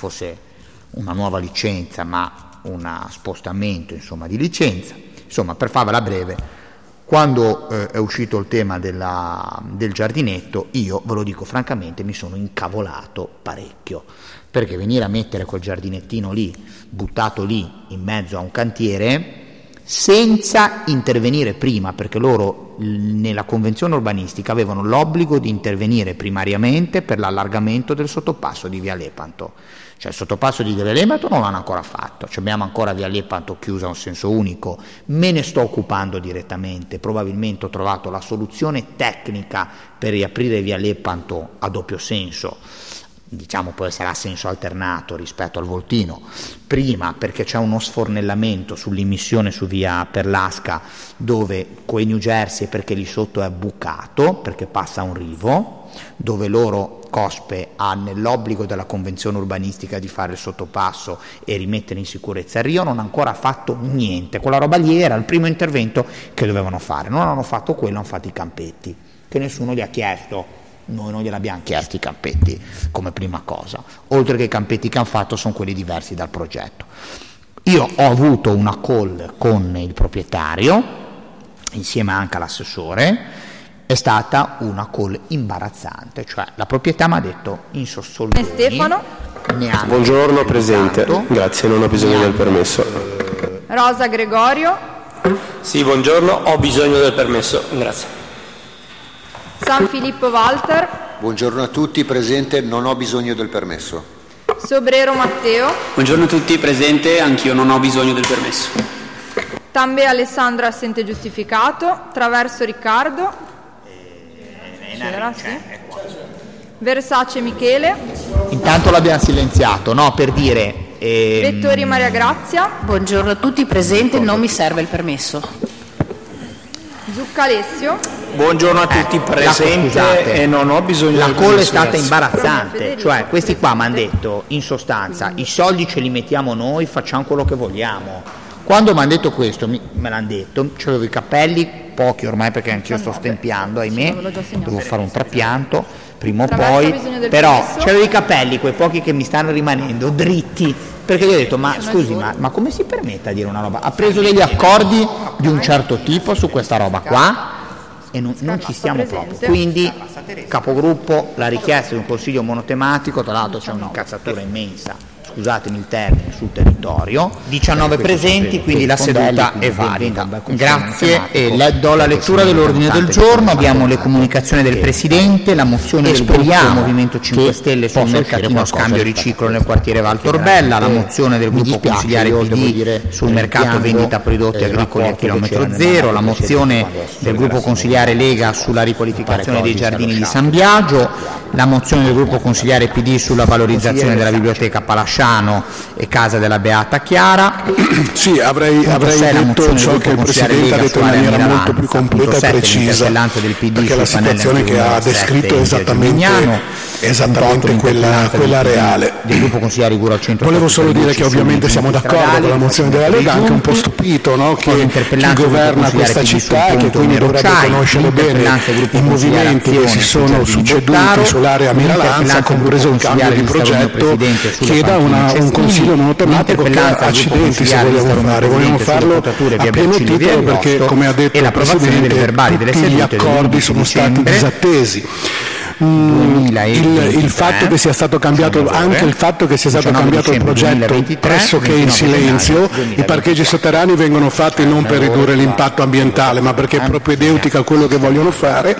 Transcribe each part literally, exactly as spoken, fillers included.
fosse una nuova licenza, ma un spostamento insomma di licenza. Insomma, per farvela breve, quando eh, è uscito il tema della, del giardinetto, io ve lo dico francamente, mi sono incavolato parecchio, perché venire a mettere quel giardinettino lì, buttato lì in mezzo a un cantiere, senza intervenire prima, perché loro nella convenzione urbanistica avevano l'obbligo di intervenire primariamente per l'allargamento del sottopasso di via Lepanto. Cioè il sottopasso di via Lepanto non l'hanno ancora fatto, cioè abbiamo ancora via Lepanto chiusa a un senso unico, me ne sto occupando direttamente, probabilmente ho trovato la soluzione tecnica per riaprire via Lepanto a doppio senso, diciamo può essere a senso alternato rispetto al Voltino, prima perché c'è uno sfornellamento sull'immissione su via Perlasca dove coi New Jersey, perché lì sotto è bucato perché passa un rivo, dove loro Cospe ha nell'obbligo della convenzione urbanistica di fare il sottopasso e rimettere in sicurezza il Rio, non ha ancora fatto niente, quella roba lì era il primo intervento che dovevano fare, non hanno fatto quello, hanno fatto i campetti che nessuno gli ha chiesto. Noi non gliel'abbiamo chiesto i campetti come prima cosa, oltre che i campetti che hanno fatto sono quelli diversi dal progetto. Io ho avuto una call con il proprietario insieme anche all'assessore, è stata una call imbarazzante, cioè la proprietà mi ha detto in soldoni Stefano buongiorno presente, grazie, non ho bisogno del permesso. Rosa Gregorio sì buongiorno, ho bisogno del permesso, grazie. San Filippo Walter buongiorno a tutti, presente, non ho bisogno del permesso. Sobrero Matteo buongiorno a tutti, presente, anch'io non ho bisogno del permesso. Tambe Alessandra assente giustificato. Traverso Riccardo c'era, sì. Versace Michele Intanto l'abbiamo silenziato, no, per dire ehm... Vettori Maria Grazia buongiorno a tutti, presente, non mi serve il permesso. Zucca Alessio buongiorno a tutti, eh, presente la, e non ho bisogno la del call permesso. è stata imbarazzante, cioè questi qua mi hanno detto in sostanza i soldi ce li mettiamo noi, facciamo quello che vogliamo. Quando mi hanno detto questo, mi, me l'hanno detto, avevo i capelli pochi ormai perché anch'io sto stempiando, ahimè, devo fare un trapianto prima o poi, però c'avevo i capelli, quei pochi che mi stanno rimanendo dritti, perché gli ho detto ma scusi ma, ma come si permette a dire una roba, ha preso degli accordi di un certo tipo su questa roba qua e non, non ci stiamo proprio, quindi capogruppo la richiesta di un consiglio monotematico, tra l'altro c'è un'incazzatura immensa, scusatemi il termine, sul territorio, diciannove presenti, quindi la seduta è valida. Grazie, e le, do la lettura dell'ordine del giorno, abbiamo le comunicazioni del Presidente, la mozione del gruppo Movimento cinque Stelle sul mercatino scambio riciclo nel quartiere Valtorbella, la mozione del gruppo consigliare P D sul mercato vendita prodotti agricoli a chilometro zero, la mozione del gruppo consigliare Lega sulla riqualificazione dei giardini di San Biagio, la mozione del gruppo consigliare P D sulla valorizzazione della biblioteca Palasciano e casa della Beata Chiara. Sì, avrei, avrei detto ciò che il Presidente ha detto in maniera molto più completa e precisa, perché la situazione che ha descritto è esattamente, esattamente quella, quella reale. Volevo solo dire che ovviamente siamo d'accordo con la mozione della Lega, anche un po' stupito, no? Che chi governa questa città e che quindi dovrebbe conoscere bene i movimenti che si sono succeduti sull'area Miralanza, compreso il cambio di progetto, chieda una, un consiglio monotematico che accidenti se vogliamo fare, vogliamo farlo a pieno titolo perché, come ha detto il Presidente, tutti gli accordi sono stati disattesi. Mm, il, il fatto che sia stato cambiato anche il fatto che sia stato cambiato il progetto pressoché in silenzio, i parcheggi sotterranei vengono fatti non per ridurre l'impatto ambientale ma perché è propedeutica a quello che vogliono fare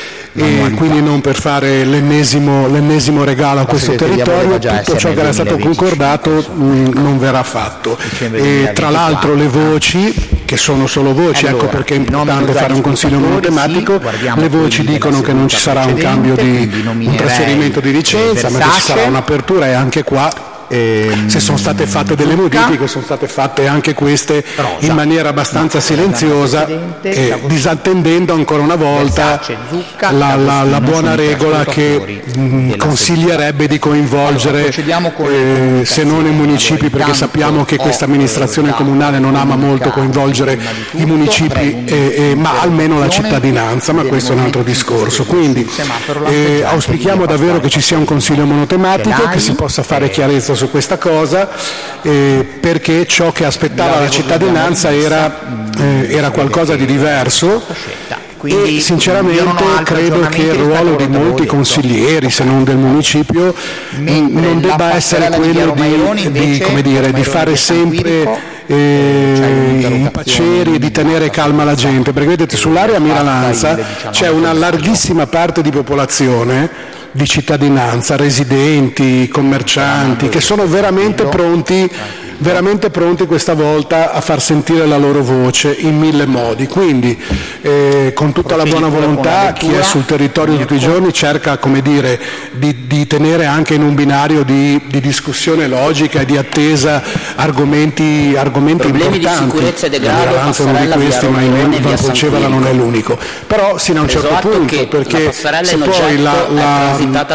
e quindi non per fare l'ennesimo, l'ennesimo regalo a questo territorio. Tutto ciò che era stato concordato mh, non verrà fatto, e tra l'altro le voci che sono solo voci, ecco perché è importante fare un consiglio monotematico, le voci dicono che non ci sarà un cambio di un trasferimento di licenza ma che ci sarà un'apertura, e anche qua se sono state fatte delle modifiche sono state fatte anche queste in maniera abbastanza silenziosa, eh, disattendendo ancora una volta la, la, la buona regola che mh, consiglierebbe di coinvolgere eh, se non i municipi, perché sappiamo che questa amministrazione comunale non ama molto coinvolgere i municipi, eh, eh, ma almeno la cittadinanza, ma questo è un altro discorso. Quindi eh, auspichiamo davvero che ci sia un consiglio monotematico, che si possa fare chiarezza su questa cosa, eh, perché ciò che aspettava la cittadinanza era, eh, era qualcosa di diverso. E sinceramente credo che il ruolo di molti consiglieri, se non del municipio, non debba essere quello di, di, come dire, di fare sempre eh, i paceri e di tenere calma la gente, perché vedete sull'area Miralanza c'è una larghissima parte di popolazione, di cittadinanza, residenti, commercianti, che sono veramente pronti veramente pronti questa volta a far sentire la loro voce in mille modi, quindi eh, con tutta la buona volontà chi è sul territorio tutti i giorni cerca, come dire, di, di tenere anche in un binario di, di discussione logica e di attesa argomenti, argomenti problemi importanti. Di sicurezza e degrado, Miralanza è uno di questi, ma in Valpolicella non è l'unico, però sino a un certo punto, perché se poi la, la,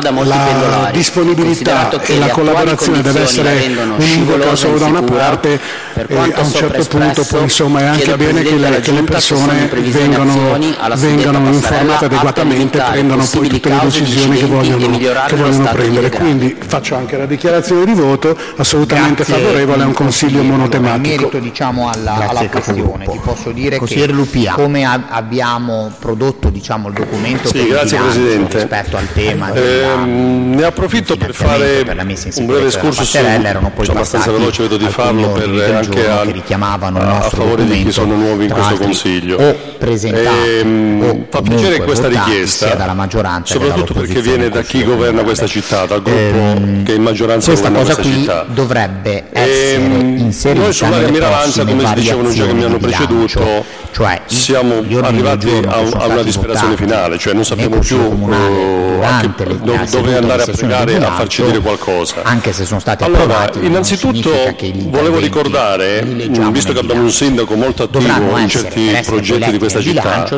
la disponibilità e la collaborazione deve essere univoca solo da una parte, e a un certo punto poi insomma è anche bene che le, che le persone vengano, vengano informate adeguatamente e prendano poi tutte le decisioni che vogliono, che vogliono prendere. Quindi faccio anche la dichiarazione di voto assolutamente Grazie, favorevole a un consiglio monotematico. In merito diciamo alla, alla questione, ti posso dire che Lupia. come a, abbiamo prodotto diciamo il documento sì, grazie Presidente. rispetto al tema eh, della, ne approfitto per fare per un breve excursus, erano poi abbastanza veloce, vedo di farlo per anche a, a, a favore di chi sono nuovi in questo Consiglio. O presentati, e, o fa piacere questa richiesta, sia dalla maggioranza soprattutto perché viene da chi governa questa città, dal gruppo ehm, che in maggioranza governa questa città. Dovrebbe essere e, inserita noi sull'area Miralanza, come si dicevano già che mi hanno preceduto, cioè siamo arrivati a, a una disperazione finale, cioè non sappiamo più uh, che, do, dove andare a pregare a farci dire qualcosa. Anche se sono stati allora, approvati, innanzitutto volevo ricordare, visto che abbiamo un sindaco molto attivo in certi progetti di questa città,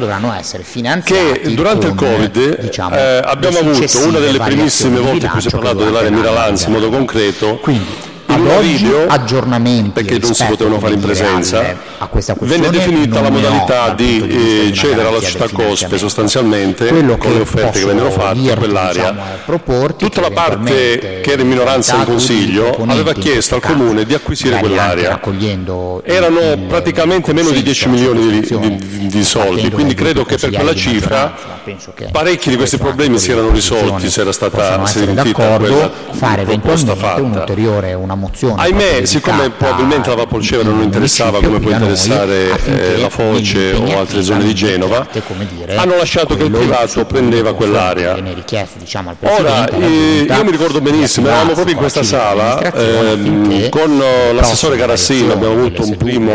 che durante il Covid diciamo, eh, abbiamo avuto una delle primissime volte in cui si è parlato dell'area Miralanza in modo concreto. Quindi, in un video, aggiornamenti perché non si potevano fare in presenza, venne definita la modalità di eh, cedere alla società Cospe sostanzialmente con le offerte che vennero fatte a quell'area. Tutta la parte che era in minoranza in Consiglio aveva chiesto al Comune di acquisire quell'area. Erano praticamente meno di dieci milioni di, di, di soldi, quindi credo che per quella cifra parecchi di questi problemi si erano risolti se era stata sentita quella proposta fatta. Mozione ahimè, siccome probabilmente la Valpolcevera non interessava come può interessare eh, la Foce o altre zone di Genova, dire, hanno lasciato che il privato prendeva quell'area. Diciamo, Ora, eh, io mi ricordo benissimo, eravamo proprio in questa sala eh, con l'assessore Garassino, abbiamo avuto un primo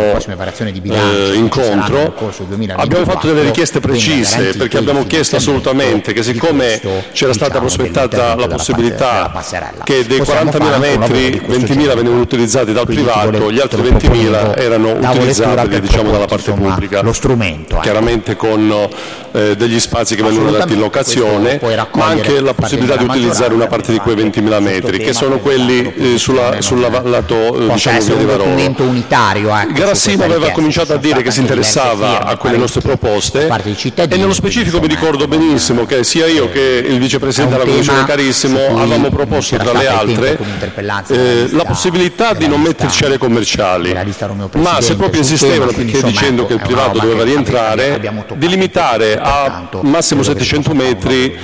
eh, incontro, abbiamo fatto delle richieste precise perché abbiamo chiesto assolutamente che siccome c'era stata prospettata la possibilità che dei quarantamila metri ventimila venivano utilizzati dal privato, gli altri ventimila erano utilizzabili diciamo dalla parte pubblica, lo strumento, chiaramente con eh, degli spazi che vengono dati in locazione, ma anche la possibilità di utilizzare una parte di quei ventimila metri che sono quelli eh, sulla, sul lato eh, diciamo via di Varolo. Garassino aveva cominciato a dire che si interessava a quelle nostre proposte e nello specifico mi ricordo benissimo che sia io che il vicepresidente della Commissione Carissimo avevamo proposto tra le altre eh, la possibilità di non metterci aree commerciali, ma se proprio insistevano, perché dicendo che il privato doveva rientrare, di limitare a massimo settecento metri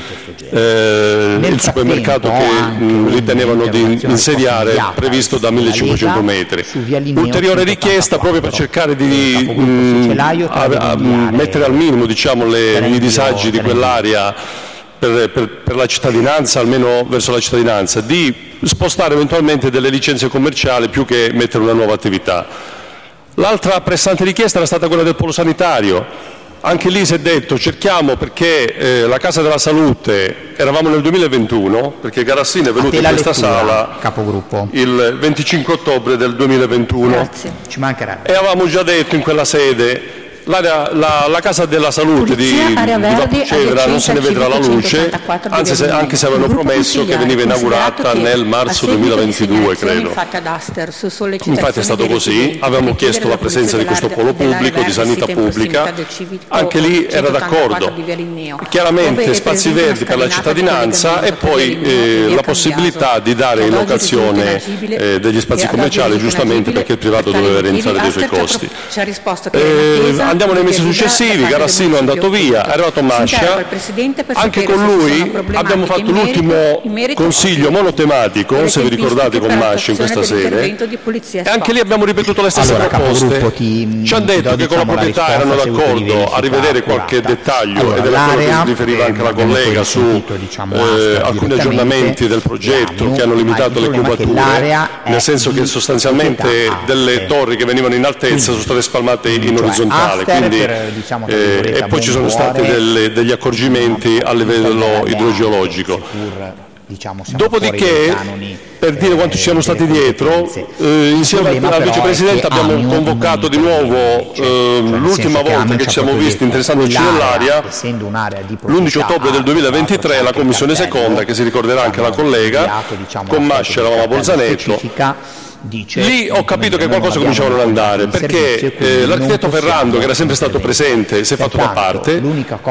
eh, il supermercato che mh, ritenevano di insediare previsto da millecinquecento metri. Ulteriore richiesta proprio per cercare di mh, a, a, a, mettere al minimo diciamo, le, i disagi di quell'area per, per, per la cittadinanza, almeno verso la cittadinanza, di spostare eventualmente delle licenze commerciali più che mettere una nuova attività. L'altra pressante richiesta era stata quella del polo sanitario. Anche lì si è detto cerchiamo, perché eh, la Casa della Salute, eravamo nel duemilaventuno, perché Garassino è venuto in questa lettura, sala capogruppo. il venticinque ottobre del duemilaventuno. Grazie. Ci mancherebbe. E avevamo già detto in quella sede l'area, la, la casa della salute Polizia, di, area di Verdi, Vapocevera non se ne vedrà la luce, anche se, anche se avevano promesso che veniva inaugurata nel marzo duemilaventidue, credo. Infatti è stato così, avevamo chiesto la presenza di questo polo pubblico, di sanità pubblica, anche lì era d'accordo. Chiaramente spazi verdi per la cittadinanza e poi eh, la possibilità di dare in locazione eh, degli spazi commerciali, giustamente perché il privato doveva rientrare dei suoi costi. Eh, andiamo nei mesi successivi, Garassino è andato via, è arrivato Mascia, anche con lui abbiamo fatto l'ultimo consiglio monotematico, se vi ricordate, con Mascia in questa sede, e anche lì abbiamo ripetuto le stesse allora, proposte. Ti, ci hanno detto che con la proprietà erano d'accordo a rivedere qualche dettaglio, allora, ed era quello che si riferiva anche la collega su sentito, diciamo, eh, alcuni aggiornamenti del progetto che hanno limitato le cubature, nel senso che sostanzialmente delle torri che venivano in altezza sono state spalmate in orizzontale, quindi, eh, e poi ci sono stati delle, degli accorgimenti a livello idrogeologico. Diciamo, dopodiché, per dire quanto ci siamo stati dietro, eh, insieme al vicepresidente abbiamo convocato di nuovo eh, l'ultima volta che ci siamo visti interessandoci dell'aria, l'undici ottobre del duemilaventitré, la commissione seconda, che si ricorderà anche la collega, con Mascia eravamo a Bolzaneto. Lì ho capito che qualcosa cominciava a non andare, perché eh, l'architetto Ferrando, che era sempre stato presente, si è fatto da parte,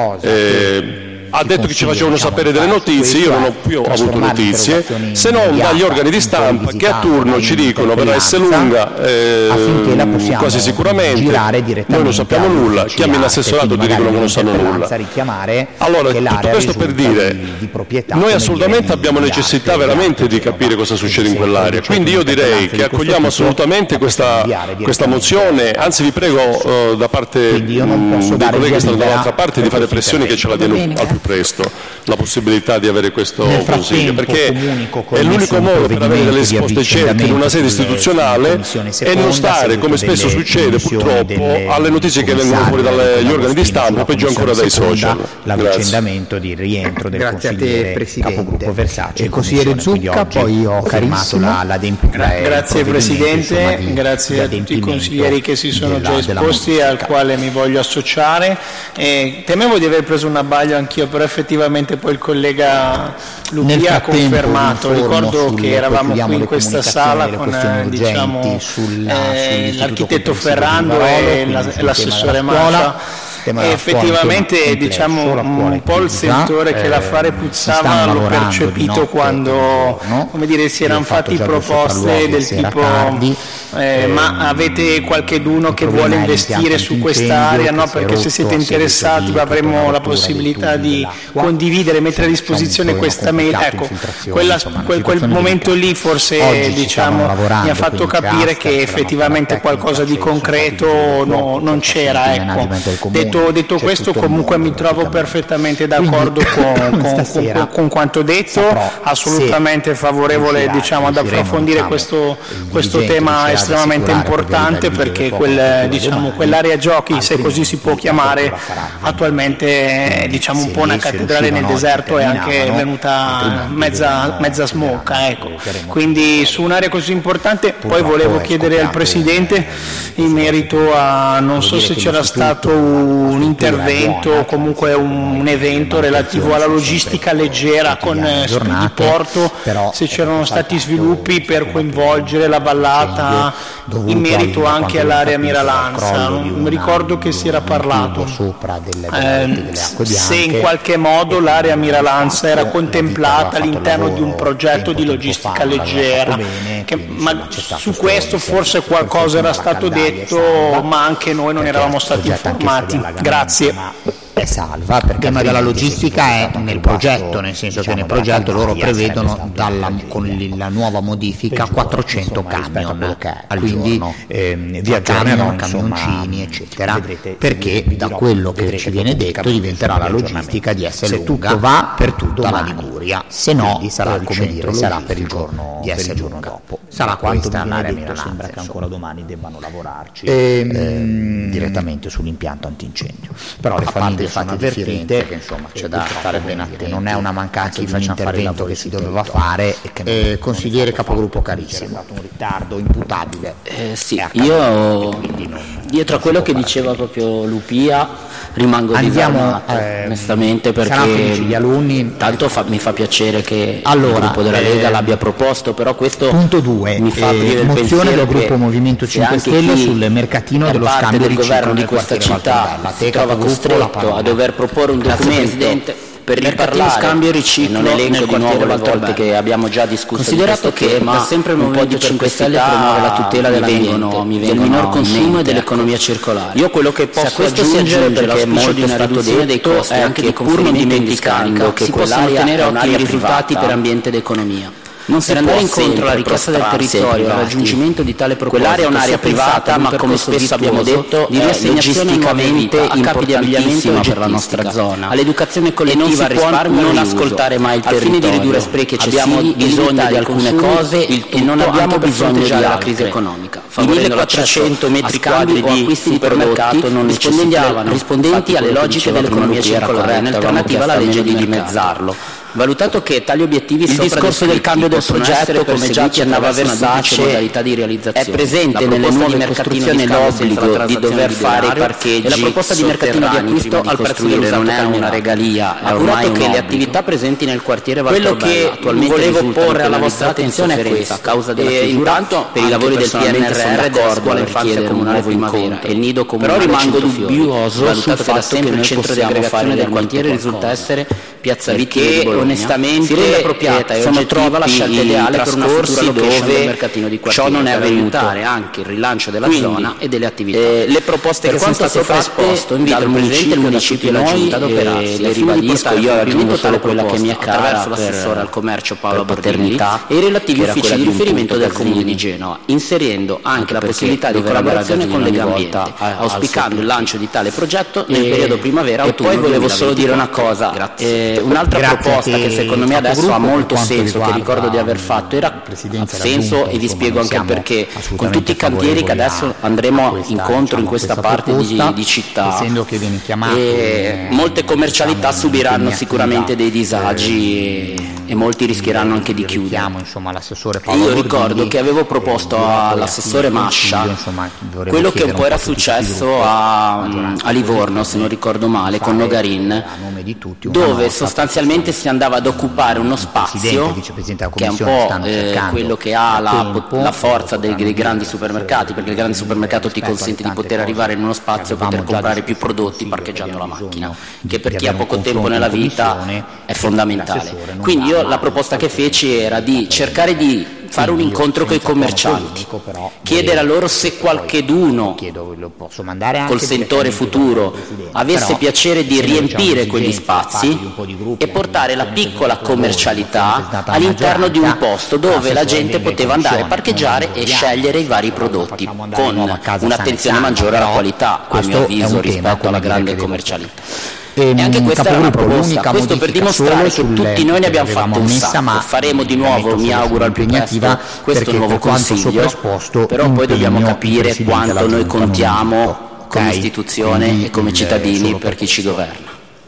eh, ha detto che ci facevano sapere delle notizie, io non ho più avuto notizie, se non dagli organi di stampa che a turno ci dicono verrà Esselunga, eh, quasi sicuramente, noi non sappiamo nulla, chiami l'assessorato e ti dicono che non sanno nulla. Allora, tutto questo per dire, noi assolutamente abbiamo necessità veramente di capire cosa succede in quell'area, quindi io direi che accogliamo assolutamente questa, questa mozione, anzi vi prego eh, da parte dei colleghi che stanno dall'altra parte di fare pressioni che ce la diano al più presto la possibilità di avere questo consiglio, perché è l'unico modo per avere delle risposte certe in una sede istituzionale e non stare, come spesso succede purtroppo, alle notizie che vengono fuori dagli organi di stampa e peggio ancora dai social. L'avvicendamento di rientro del consigliere capogruppo Versace, il consigliere Zucca, poi ho carissimo grazie Presidente, grazie a tutti i consiglieri che si sono già esposti, al quale mi voglio associare. E temevo di aver preso un abbaglio anch'io, però effettivamente poi il collega Lucia ha confermato. Ricordo che eravamo qui in questa sala con diciamo, eh, l'architetto Ferrando e l'assessore Mascia. E effettivamente diciamo un po' il sentore che l'affare puzzava l'ho percepito quando come dire, si erano fatti proposte del tipo eh, ma avete qualcheduno che vuole investire su quest'area, no? Perché se siete interessati avremo la possibilità di condividere, mettere a disposizione questa meta. Ecco, quella, quel, quel momento lì forse diciamo, mi ha fatto capire che effettivamente qualcosa di concreto no, non c'era. Ecco. Detto Detto questo, comunque mi trovo perfettamente d'accordo con, con, con, con quanto detto, assolutamente favorevole diciamo, ad approfondire questo, questo tema estremamente importante, perché quel, diciamo, quell'area giochi, se così si può chiamare, attualmente è diciamo, un po' una cattedrale nel deserto, è anche venuta mezza, mezza smocca. Ecco. Quindi su un'area così importante, poi volevo chiedere al Presidente in merito a, non so se c'era stato un intervento o comunque un, un evento relativo alla logistica leggera con Spediporto, se c'erano stati sviluppi per coinvolgere la vallata in merito anche all'area Miralanza. Non mi ricordo che si era parlato eh, se in qualche modo l'area Miralanza era contemplata all'interno di un progetto di logistica leggera, che, ma su questo forse qualcosa era stato detto ma anche noi non eravamo stati informati. Grazie. È salva, perché il tema della logistica è nel progetto, nel senso che nel progetto loro prevedono dalla, con la nuova modifica quattrocento camion, quindi eh, camion, camioncini eccetera, perché da quello che ci viene detto diventerà la logistica di Esselunga va per tutta la Liguria. teoria, se no sarà, eh, come dire, sarà per il giorno, di essere per il giorno dopo. Sarà quanto mi viene detto, sembra che ancora domani debbano lavorarci ehm, eh, direttamente sull'impianto antincendio. Però le famiglie sono avvertite, che insomma c'è da stare ben attenti, non è una mancanza di un intervento che si doveva fare e che eh, consigliere capogruppo carissimo, è stato un ritardo imputabile. Eh, sì, io dietro a quello che diceva proprio Lupia rimango disarmato, eh, onestamente, perché gli alunni, tanto fa, mi fa piacere che allora, il gruppo della Lega eh, l'abbia proposto, però questo punto due, mi fa aprire eh, il mozione del gruppo che Movimento cinque Stelle sul mercatino dello scambio del governo di questa città si trova costretto a dover proporre un documento per riparlare scambio e riciclo, non elenco di nuovo le volte che abbiamo già discusso. Considerato che da sempre il Movimento cinque Stelle promuove la tutela dell'ambiente, del minor consumo e dell'economia circolare. Io quello che posso aggiungere, perché è molto stato detto, è anche che pur non dimenticando che quell'area è un'area risultati per ambiente ed economia. Non si può incontro alla richiesta del territorio, al raggiungimento di tale proposito. Quell'area è un'area privata, ma come spesso abbiamo detto, di logisticamente importantissima per la nostra zona. All'educazione collettiva, al risparmio, non ascoltare mai il territorio. Al fine di ridurre sprechi eccessivi, abbiamo bisogno di alcune cose e non abbiamo bisogno di la crisi economica. I millequattrocento metri quadri di acquisti di supermercato non rispondenti alle logiche dell'economia circolare, in alternativa alla legge di dimezzarlo. Valutato che tali obiettivi il discorso del cambio del progetto, come già ci andava Versace, modalità di realizzazione, è presente nelle nuove costruzioni l'obbligo di dover fare i parcheggi e la proposta di mercatino di acquisto al prezzo non è una regalia, è ormai che le attività presenti nel quartiere Valtorbella quello che attualmente volevo porre alla vostra attenzione è questo, a causa della chiusura intanto per i lavori del P N R R della scuola infanzia comunale primavera e il nido comunale. Però rimango dubbioso sul fatto che il centro di aggregazione del quartiere risulta essere Piazza Vitti, onestamente si rende appropriata e sono trova la scelta ideale per una futura location del mercatino di quartiere. Ciò non è avvenuto, anche il rilancio della Quindi, zona e delle attività. Eh, le proposte per che sono state fatte invito il presidente del municipio e la giunta ad operarsi. Le ribadisco, io aggiungo solo quella che mi è cara attraverso l'assessore al commercio Paolo Bordini e i relativi uffici di riferimento del comune di Genova, inserendo anche la possibilità di collaborazione con Lega Ambiente, auspicando il lancio di tale progetto nel periodo primavera-autunno. E poi volevo solo dire una cosa, un'altra proposta che secondo me adesso ha molto senso, che ricordo di aver fatto, era ha senso e vi spiego anche perché, con tutti i cantieri che adesso andremo incontro in questa parte di, di città, e molte commercialità subiranno sicuramente dei disagi e, e molti rischieranno anche di chiudere. Io ricordo che avevo proposto all'assessore Mascia quello che un po' era successo a, a Livorno, se non ricordo male, con Nogarin, dove sostanzialmente si andava ad occupare uno spazio che è un po' eh, quello che ha la, la forza dei, dei grandi supermercati, perché il grande supermercato ti consente di poter arrivare in uno spazio e poter comprare più prodotti parcheggiando la macchina, che per chi ha poco tempo nella vita è fondamentale. Quindi io la proposta che feci era di cercare di fare un incontro con i commercianti, chiedere a loro se qualcheduno col sentore futuro avesse piacere di riempire quegli spazi e portare la piccola commercialità all'interno di un posto dove la gente poteva andare a parcheggiare e scegliere i vari prodotti con un'attenzione maggiore alla qualità, a mio avviso, rispetto alla grande commercialità. E anche questa era una proposta, questo per dimostrare che tutti noi ne abbiamo fatto un sacco. Faremo di nuovo, mi auguro al più presto, questo nuovo consiglio, però poi dobbiamo capire quanto noi contiamo come istituzione e come cittadini per chi ci governa.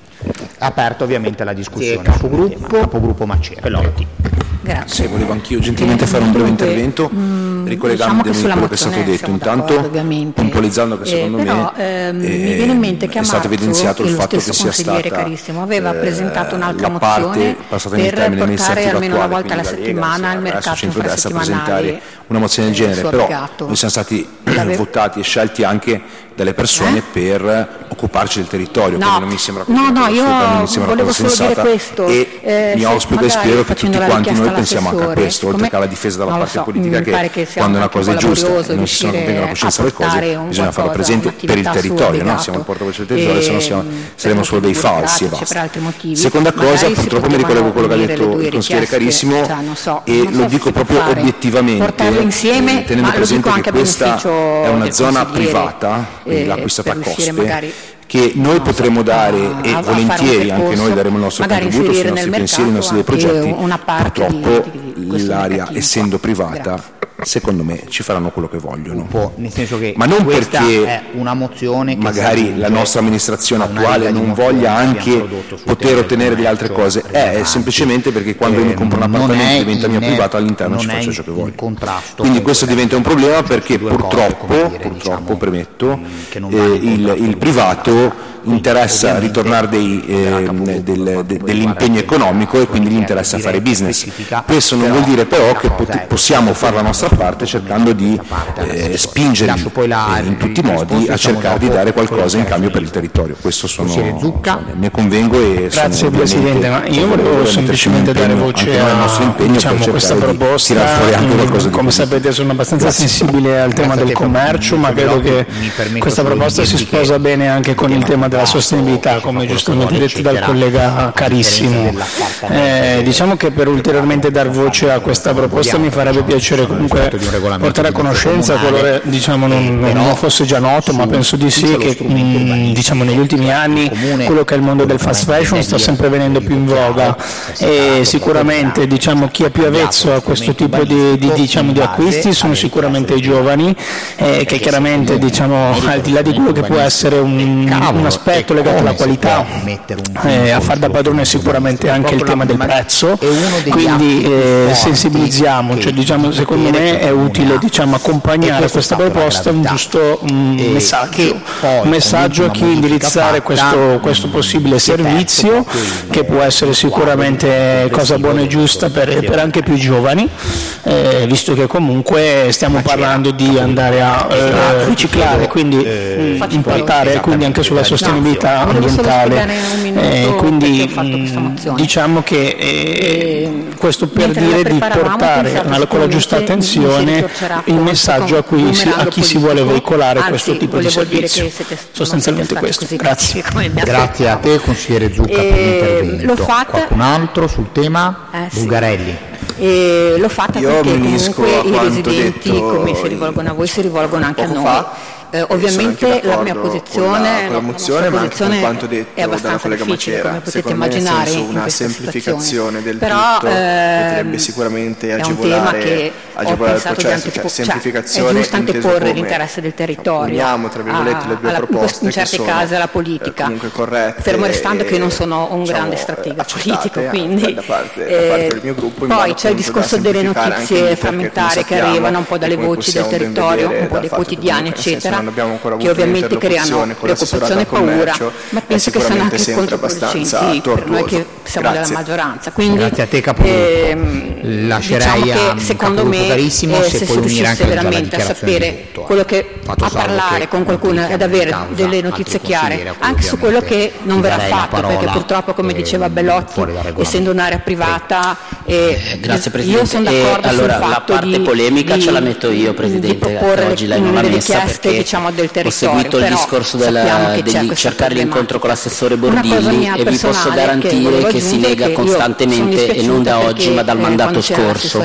Aperto ovviamente la discussione. Capogruppo, capogruppo Macera. Pelotti. Grazie. Sì, volevo anch'io gentilmente eh, fare un breve dunque, intervento mh, ricollegandomi diciamo a quello che è stato detto. Intanto puntualizzando che secondo eh, però, me eh, mi viene in mente che è stato evidenziato il fatto che sia stata carissimo aveva eh, presentato un'altra mozione per portare almeno una volta alla settimana il mercato infrasettimanale, una mozione del genere, però noi siamo stati votati e scelti anche dalle persone eh? per occuparci del territorio, no, quindi non mi sembra no, no, io non mi sembra volevo solo dire questo e eh, mi auspico e spero che tutti quanti noi pensiamo anche a questo, oltre che alla difesa dalla parte so, politica, che, che quando una cosa è giusta e non si sono vengono a coscienza delle cose bisogna farla presente per il territorio, no? Siamo il portavoce del territorio, se no siamo, saremo solo dei falsi e basta. Seconda cosa, purtroppo mi ricollego a quello che ha detto il consigliere Carissimo e lo dico proprio obiettivamente, tenendo presente che questa è una zona privata, quindi l'ha acquistata a Cospe, che noi potremo dare e volentieri anche noi daremo il nostro contributo sui nostri pensieri, i nostri progetti. Purtroppo l'area essendo privata secondo me ci faranno quello che vogliono, nel senso che ma non perché è una mozione che magari la nostra amministrazione attuale non voglia anche poter ottenere delle altre cose, è semplicemente perché quando io compro un appartamento diventa mia privata, all'interno ci faccio ciò che voglio, quindi questo diventa un problema perché purtroppo, purtroppo premetto, eh, il, il privato interessa ritornare dei, eh, del, de, dell'impegno economico e quindi gli interessa fare business. Questo non vuol dire però che pot- possiamo fare la nostra parte cercando di eh, spingerli eh, in tutti i modi a cercare di dare qualcosa in cambio per il territorio. Questo sono, sono ne convengo e grazie sono Presidente, ma io volevo semplicemente dare voce al nostro impegno, diciamo, per questa proposta. Di come sapete sono abbastanza grazie. sensibile al tema del commercio, ma credo che questa proposta si sposa bene anche con il tema della sostenibilità, come giustamente detto dal collega carissimo. Eh, diciamo che per ulteriormente dar voce a questa proposta mi farebbe piacere comunque portare a conoscenza, qualora diciamo, non, non fosse già noto, ma penso di sì, che mh, diciamo, negli ultimi anni quello che è il mondo del fast fashion sta sempre venendo più in voga e sicuramente diciamo, chi è più avvezzo a questo tipo di, di, diciamo, di acquisti sono sicuramente i giovani, eh, che chiaramente diciamo, al di là di quello che può essere un, un aspetto legato alla qualità, eh, a far da padrone sicuramente anche il tema del prezzo, quindi eh, sensibilizziamo, cioè, diciamo, secondo me è utile diciamo, accompagnare questa proposta un giusto um, messaggio, un messaggio a chi indirizzare questo, questo possibile servizio che può essere sicuramente cosa buona e giusta per, per anche più giovani, eh, visto che comunque stiamo parlando di andare a eh, riciclare, quindi eh, impattare quindi anche sulla sostenibilità ambientale, eh, quindi mh, diciamo che eh, questo per dire di portare con la giusta attenzione il messaggio a, cui si, a chi si vuole veicolare questo tipo di servizio, sostanzialmente questo. Grazie. Grazie a te consigliere Zucca per l'intervento. Qualcun altro sul tema? Eh, sì. Bulgarelli. E l'ho fatta Io perché comunque i residenti, detto come si rivolgono a voi, si rivolgono anche a noi. Fa. Eh, ovviamente la mia posizione, con la, con la mozione, la ma anche con quanto è detto abbastanza dalla collega difficile, Macera. come potete Secondo immaginare, me, in una questa semplificazione del Però, tutto ehm, potrebbe sicuramente è un tema agevolare, che agevolare ho il pensato di processo, antepo- cioè semplificazione cioè, è giusto anteporre come, l'interesse del territorio, uniamo, tra virgolette, le due alla, proposte in certi che casi sono, alla politica, eh, comunque corrette, fermo restando e, che non sono un diciamo, grande stratega politico, eh, quindi da parte, eh, da parte del mio gruppo, poi c'è il discorso delle notizie frammentarie che arrivano un po' dalle voci del territorio, un po' dei quotidiani eccetera, che ovviamente creano preoccupazione e paura, ma penso che siano anche controproducenti per noi che siamo della maggioranza. Quindi, grazie a te Capogruppo. Ehm, lascerei diciamo a che secondo me carissimo, eh, se, se puoi si unire anche veramente a sapere quello che a parlare con qualcuno ed avere delle notizie chiare anche su quello che non verrà fatto, perché purtroppo, come diceva Bellotti, essendo un'area privata, eh, grazie Presidente. Io sono d'accordo e, allora, sul fatto la parte di, polemica di, ce la metto io Presidente, di proporre oggi lei non l'ha delle messa richieste, perché diciamo, del territorio, ho seguito il però discorso della, degli, cercare l'incontro con l'assessore Bordilli e vi posso garantire che, che si nega costantemente e non da oggi ma dal mandato scorso.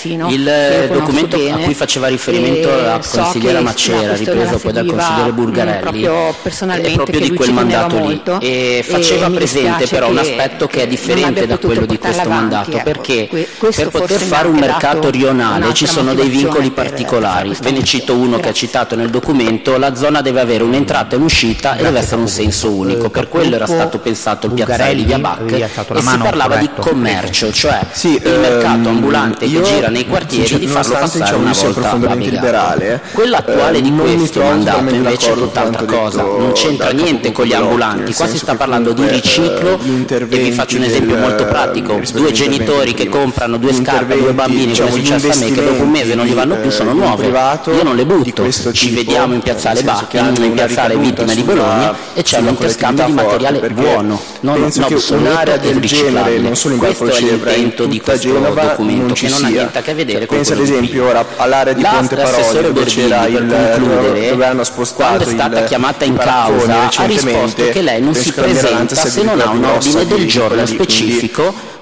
Il documento a cui faceva riferimento la consigliera Macera, ripreso poi dal consigliere Burgarelli, è proprio di quel mandato lì e faceva presente però un aspetto che è differente da quello di questo mandato, perché per poter fare un mercato rionale ci sono dei vincoli particolari. Ve ne cito uno che è citato nel documento: la zona deve avere un'entrata e un'uscita e deve essere un senso unico, per quello era stato pensato il piazzale di Via Bac e si parlava di commercio, cioè sì, il mercato ambulante che gira nei quartieri, di farlo passare diciamo, una volta a liberale. Quello attuale eh, di questo mandato invece è tutt'altra cosa, non c'entra niente con gli ambulanti, qua si sta parlando di riciclo e vi faccio un esempio molto pratico: due genitori che comprano due scarpe a due bambini, come è successo a me, che dopo un mese non gli vanno più, sono nuove, io non le butto, ci vediamo in piazzale Bacchi, in piazzale Vittime di Bologna e c'è un interscambio di materiale buono, non obsoleto e riciclabile. Questo è l'intento di questo documento, che non ha niente a che vedere con quello ad esempio ora all'area di Ponte Paroli, dove c'era il concludere, dove hanno spostato, quando è stata chiamata in causa ha risposto che lei non si presenta se non ha un ordine del giorno specifico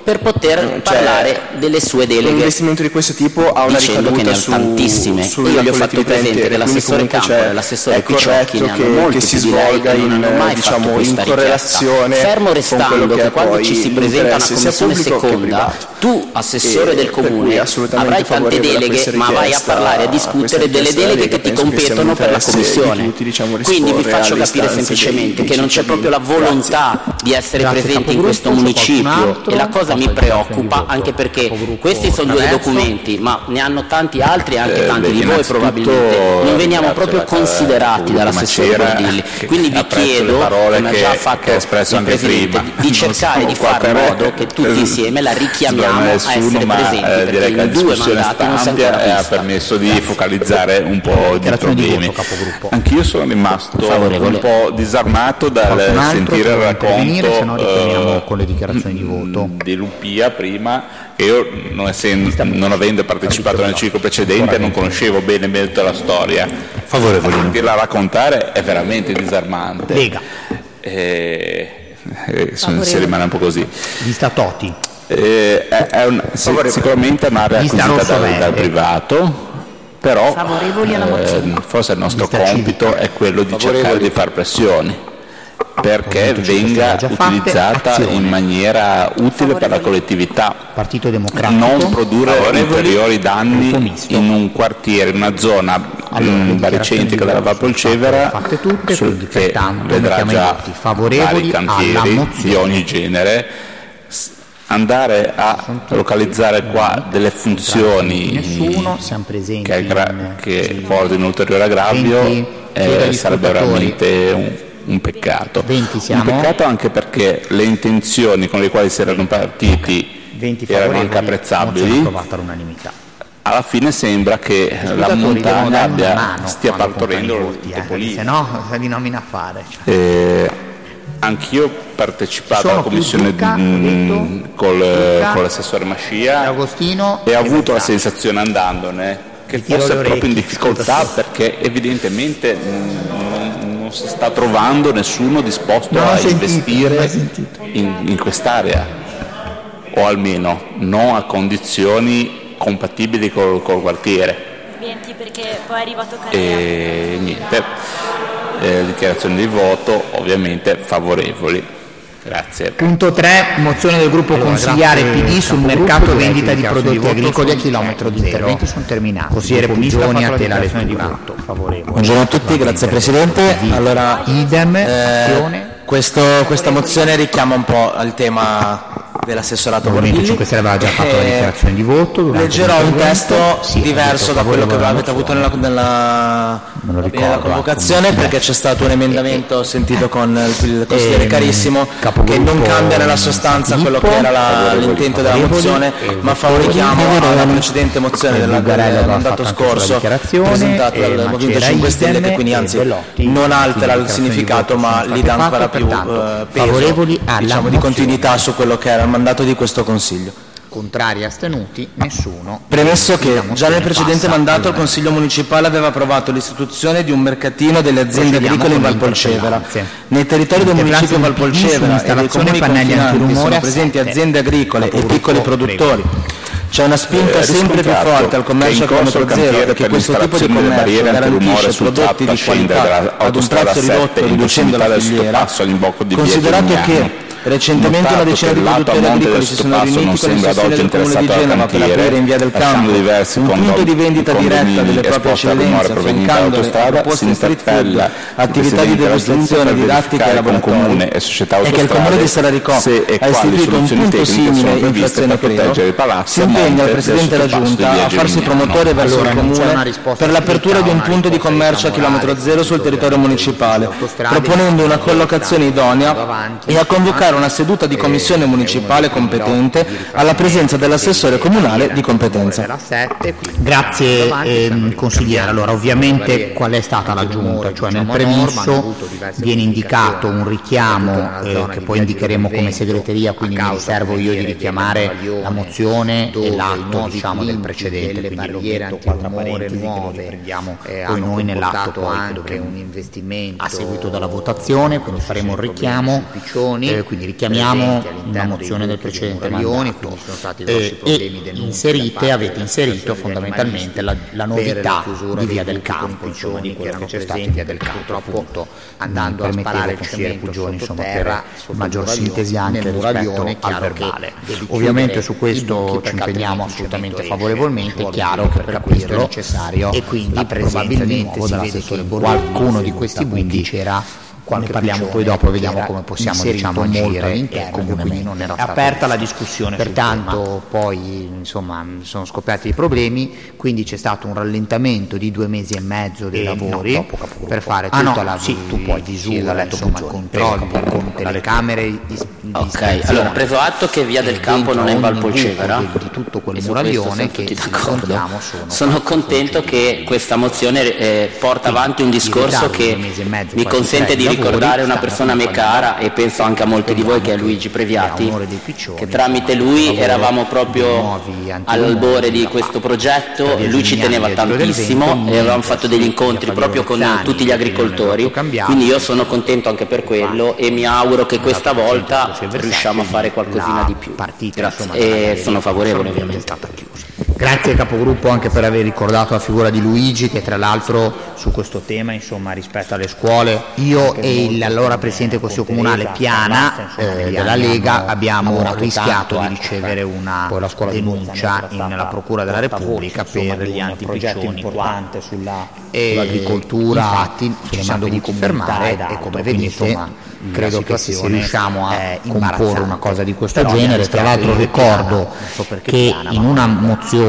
per poter cioè, parlare delle sue deleghe. Un investimento di questo tipo ha una ricaduta su tantissime. Su io gli ho fatto presente che l'assessore Campo e l'assessore Picciocchi ne hanno molti che si più di lei, svolga non in, hanno mai diciamo, fatto questa in correlazione richiesta. Fermo restando che, che quando ci si presenta una commissione seconda, tu assessore del comune avrai tante deleghe, ma vai a parlare, a discutere delle deleghe che ti competono per la commissione. Quindi vi faccio capire semplicemente che non c'è proprio la volontà di essere presenti in questo municipio, e la cosa mi preoccupa, anche perché questi sono due documenti, ma ne hanno tanti altri, anche tanti di voi probabilmente non veniamo proprio considerati dall'assessore Bordilli. Quindi vi chiedo, come ha già fatto il Presidente, di cercare di fare modo che tutti insieme la richiamiamo a essere presenti, perché in due mandati non si è ancora vista. Ha permesso di focalizzare un po' di problemi. Anch'io sono rimasto un po' disarmato dal sentire il racconto se no riteniamo con le dichiarazioni di voto di Lupia prima, che io non, essendo, non avendo partecipato nel ciclo precedente non conoscevo bene molto la storia. Favorevole. Sentirla raccontare è veramente disarmante. Lega. E, e si rimane un po' così. Lista Toti. Eh, è, è un, sicuramente è un'area acquisita dal, dal privato, però eh, forse il nostro compito è quello di cercare di far pressioni perché venga utilizzata in maniera utile per la collettività, Partito Democratico, non produrre ulteriori danni in un quartiere, in una zona allora, baricentrica della Val Polcevera, fatte tutte, sul che vedrà già vari cantieri di ogni genere. Andare a localizzare qua delle funzioni nessuno, siamo presenti che, che portino ulteriore aggravio eh, sarebbe veramente un, un peccato. Un peccato anche perché le intenzioni con le quali si erano partiti erano anche apprezzabili. Alla fine sembra che la montagna abbia, stia partorendo il topolino. Se no, di nomina a fare. Cioè. Eh, Anch'io ho partecipato alla commissione Duca, mh, col, con l'assessore Mascia Agostino, e ho avuto la sensazione andandone che fosse proprio in difficoltà perché evidentemente non, non si sta trovando nessuno disposto a sentito, investire in, in quest'area, o almeno non a condizioni compatibili col, col quartiere. Perché poi è arrivato Carriera. E niente. Eh, dichiarazioni di voto ovviamente favorevoli. Grazie. Punto tre, mozione del gruppo allora, consigliare P D sul mercato vendita di prodotti agricoli a chilometro zero. Interventi sono terminati. Consigliere Puglioni, a te la lezione di voto. Favorevole. Buongiorno a tutti, grazie Presidente. Allora, idem, eh, questo, questa mozione richiama un po' al tema dell'assessorato Bordilli. cinque Stelle aveva già fatto la dichiarazione di voto. Leggerò un testo sì, diverso da quello che avete avuto nella, nella, nella convocazione eh. perché c'è stato un emendamento eh. sentito con il consigliere eh, Carissimo che non cambia nella sostanza quello che era la, l'intento della mozione, ma fa un richiamo alla precedente mozione del mandato scorso presentata dal Movimento cinque Stelle, che quindi anzi non altera il significato ma gli dà ancora più eh, peso, diciamo, di continuità su quello che era il mandato di questo Consiglio. Contrari, astenuti, nessuno. Premesso che già nel precedente mandato il Consiglio Municipale aveva approvato l'istituzione di un mercatino delle aziende agricole in Val Polcevera. Nei territori del municipio Val Polcevera e dei comuni confinanti sono presenti aziende agricole e piccoli produttori. C'è una spinta eh, sempre più forte al commercio a chilometro zero, perché questo tipo di commercio garantisce prodotti di qualità ad un prezzo ridotto, riducendo la filiera, considerato che recentemente una decina di produttori agricoli si sono riuniti con il sostegno del Comune di Genova per aprire in via del Campo un punto di vendita diretta delle proprie eccellenze, affiancandole a proposte di street food, attività di degustazione, didattica e laboratori, e che il Comune di Salaricò ha istituito un punto simile in frazione Credo. Si impegna il Presidente della Giunta a farsi promotore verso il Comune per l'apertura di un punto di commercio a chilometro zero sul territorio municipale, proponendo una collocazione idonea e a convocare una seduta di commissione municipale competente alla presenza dell'assessore comunale di competenza. Grazie eh, consigliere. Allora, ovviamente qual è stata l'aggiunta? Cioè nel premesso viene indicato un richiamo eh, che poi indicheremo come segreteria, quindi mi riservo io di richiamare la mozione e l'atto, diciamo, del precedente, quindi lo metto qua tra parentesi che lo riprendiamo poi noi nell'atto poi anche un investimento a seguito della votazione, quindi faremo il richiamo, eh, quindi quindi richiamiamo una mozione del precedente Marioni, quindi sono stati grossi problemi e inserite, avete inserito fondamentalmente la, la novità di Via del Campo, insomma, di quello che c'è stato in Via del Campo, appunto andando a sparare il cemento Pugioni, insomma, per maggior sintesi anche rispetto al verbale. Ovviamente su questo ci impegniamo assolutamente favorevolmente, è chiaro che per questo è necessario e quindi probabilmente si vede che qualcuno di questi buchi c'era. Quando parliamo poi dopo vediamo come possiamo, diciamo, agire all'interno, quindi non era aperta la discussione. Pertanto poi insomma sono scoppiati i problemi, quindi c'è stato un rallentamento di due mesi e mezzo dei e lavori no, per fare tutta ah, no, la sì, tu puoi visura, sì, insomma, controlli con telecamere di, di ok, allora preso atto che Via del Campo non è in Valpolcevera di tutto quel muraglione che ricordiamo sono sono contento che questa mozione eh, porta avanti un discorso che mi consente di ricordare una persona a me cara, e penso anche a molti di voi, che è Luigi Previati, che tramite lui eravamo proprio all'albore di questo progetto. Lui ci teneva tantissimo e avevamo fatto degli incontri proprio con tutti gli agricoltori, quindi io sono contento anche per quello e mi auguro che questa volta riusciamo a fare qualcosina di più. Grazie. E sono favorevole ovviamente. Grazie capogruppo anche per aver ricordato la figura di Luigi, che tra l'altro su questo tema, insomma, rispetto alle scuole, io e l'allora presidente del Consiglio Comunale Piana eh, della Lega abbiamo rischiato di ricevere una denuncia nella Procura della Repubblica per gli antipiccioni sull'agricoltura. Infatti ci siamo dovuti fermare e come vedete credo che se riusciamo a comporre una cosa di questo genere. Tra l'altro ricordo che in una mozione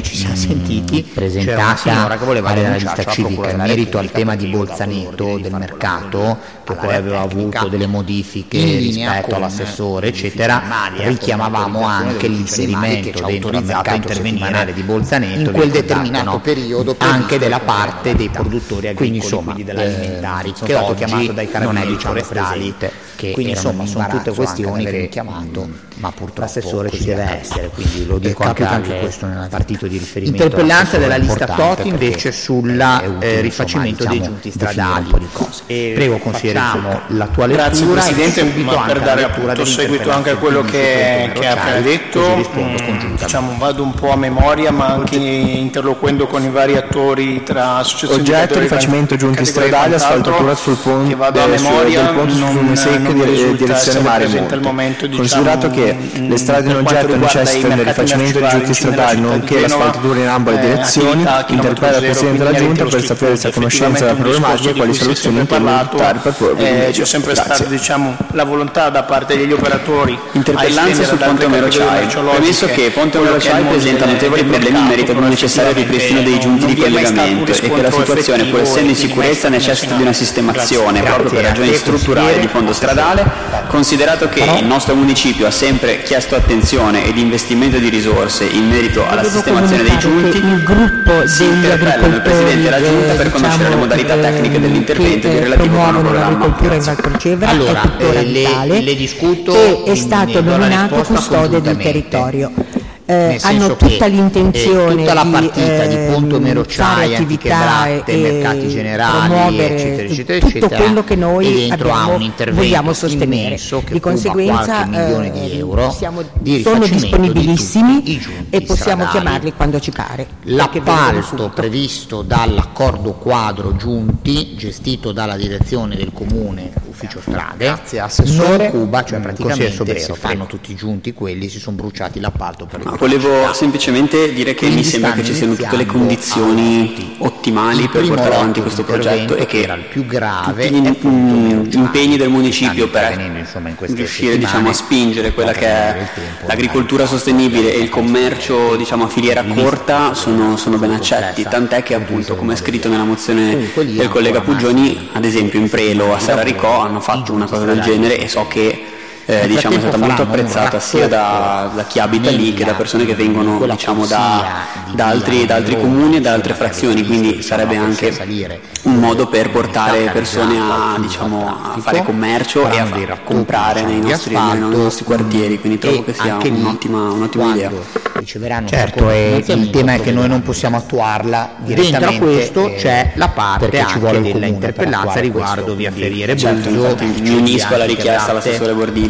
sentiti presentata alla lista civica in merito al tema di Bolzaneto del mercato, che poi aveva avuto delle modifiche rispetto all'assessore eccetera, richiamavamo anche l'inserimento dentro il mercato settimanale di Bolzaneto in quel determinato periodo anche della parte dei produttori agricoli, quindi dell'alimentari, che oggi non è, diciamo, presente, che quindi insomma sono tutte questioni che chiamato, ma purtroppo l'assessore ci deve essere, quindi lo dico anche, anche questo nel partito di riferimento. Interpellanza della lista Toti invece sulla eh, rifacimento dei giunti stradali. Prego consigliere l'attuale Grazie lettura, Presidente, ma per dare appunto seguito anche a quello che, che ha appena detto, mh, diciamo, vado un po' a memoria, ma anche interloquendo con i vari attori tra associazioni di oggetto rifacimento giunti stradali, asfaltatura sul ponte, che vado a memoria, del ponte non, secche non di direzione mare al momento, diciamo, considerato che le strade in oggetto necessitano del rifacimento dei giunti stradali nonché l'asfaltatura in ambo le direzioni, interpella il Presidente della Giunta per sapere se a conoscenza della problematica e quali soluzioni intende adottare per Eh, c'è sempre stata, diciamo, la volontà da parte degli operatori. Interpellanza sul Ponte Omero Ciai. Premesso che Ponte Omero Ciai presenta notevoli problemi in merito al necessario ripristino dei giunti di collegamento e che la situazione, pur essendo in sicurezza, necessita di una sistemazione proprio per ragioni strutturali di fondo stradale, considerato che il nostro municipio ha sempre chiesto attenzione ed investimento di risorse in merito alla sistemazione dei giunti. Il gruppo si interpella il Presidente della Giunta per conoscere le modalità tecniche dell'intervento di relativo cronoprogramma. In Valpolcevera allora, è tuttora eh, vitale le, le discuto, e è stato nominato custode del territorio. Eh, hanno tutta che, l'intenzione eh, tutta la partita di, di Ponte Omero Ciai, Antiche Bratte, mercati generali, eccetera, eccetera, tutto eccetera, quello che noi abbiamo, un vogliamo sostenere. Che di conseguenza milione di euro siamo, di sono disponibilissimi di e possiamo stradali. chiamarli quando ci pare. L'appalto previsto dall'accordo quadro giunti, gestito dalla direzione del comune ufficio strade, grazie assessore Cuba, cioè praticamente Sobrero, si fanno tutti i giunti quelli, si sono bruciati l'appalto per il Volevo semplicemente dire che mi sembra che ci siano tutte le condizioni ottimali per portare avanti questo progetto e che era il più grave tutti gli mh, impegni del municipio per riuscire, diciamo, a spingere quella che è l'agricoltura sostenibile e il commercio, diciamo, a filiera corta sono, sono ben accetti, tant'è che appunto, come è scritto nella mozione del collega Pugioni, ad esempio in Prelo a Serraricò hanno fatto una cosa del genere e so che Eh, diciamo, è stata molto apprezzata sia da, da chi abita lì che da persone che vengono, diciamo, da, da, altri, da altri comuni e da altre frazioni, quindi sarebbe anche un modo per portare persone a, diciamo, a fare commercio e a, a comprare nei nostri, nei nostri quartieri, quindi trovo che sia un'ottima, un'ottima idea. Certo, e il tema è che noi non possiamo attuarla direttamente. Dentro questo c'è la parte anche della interpellanza riguardo via Ferriere Buzzo. Mi unisco alla richiesta all'assessore Bordilli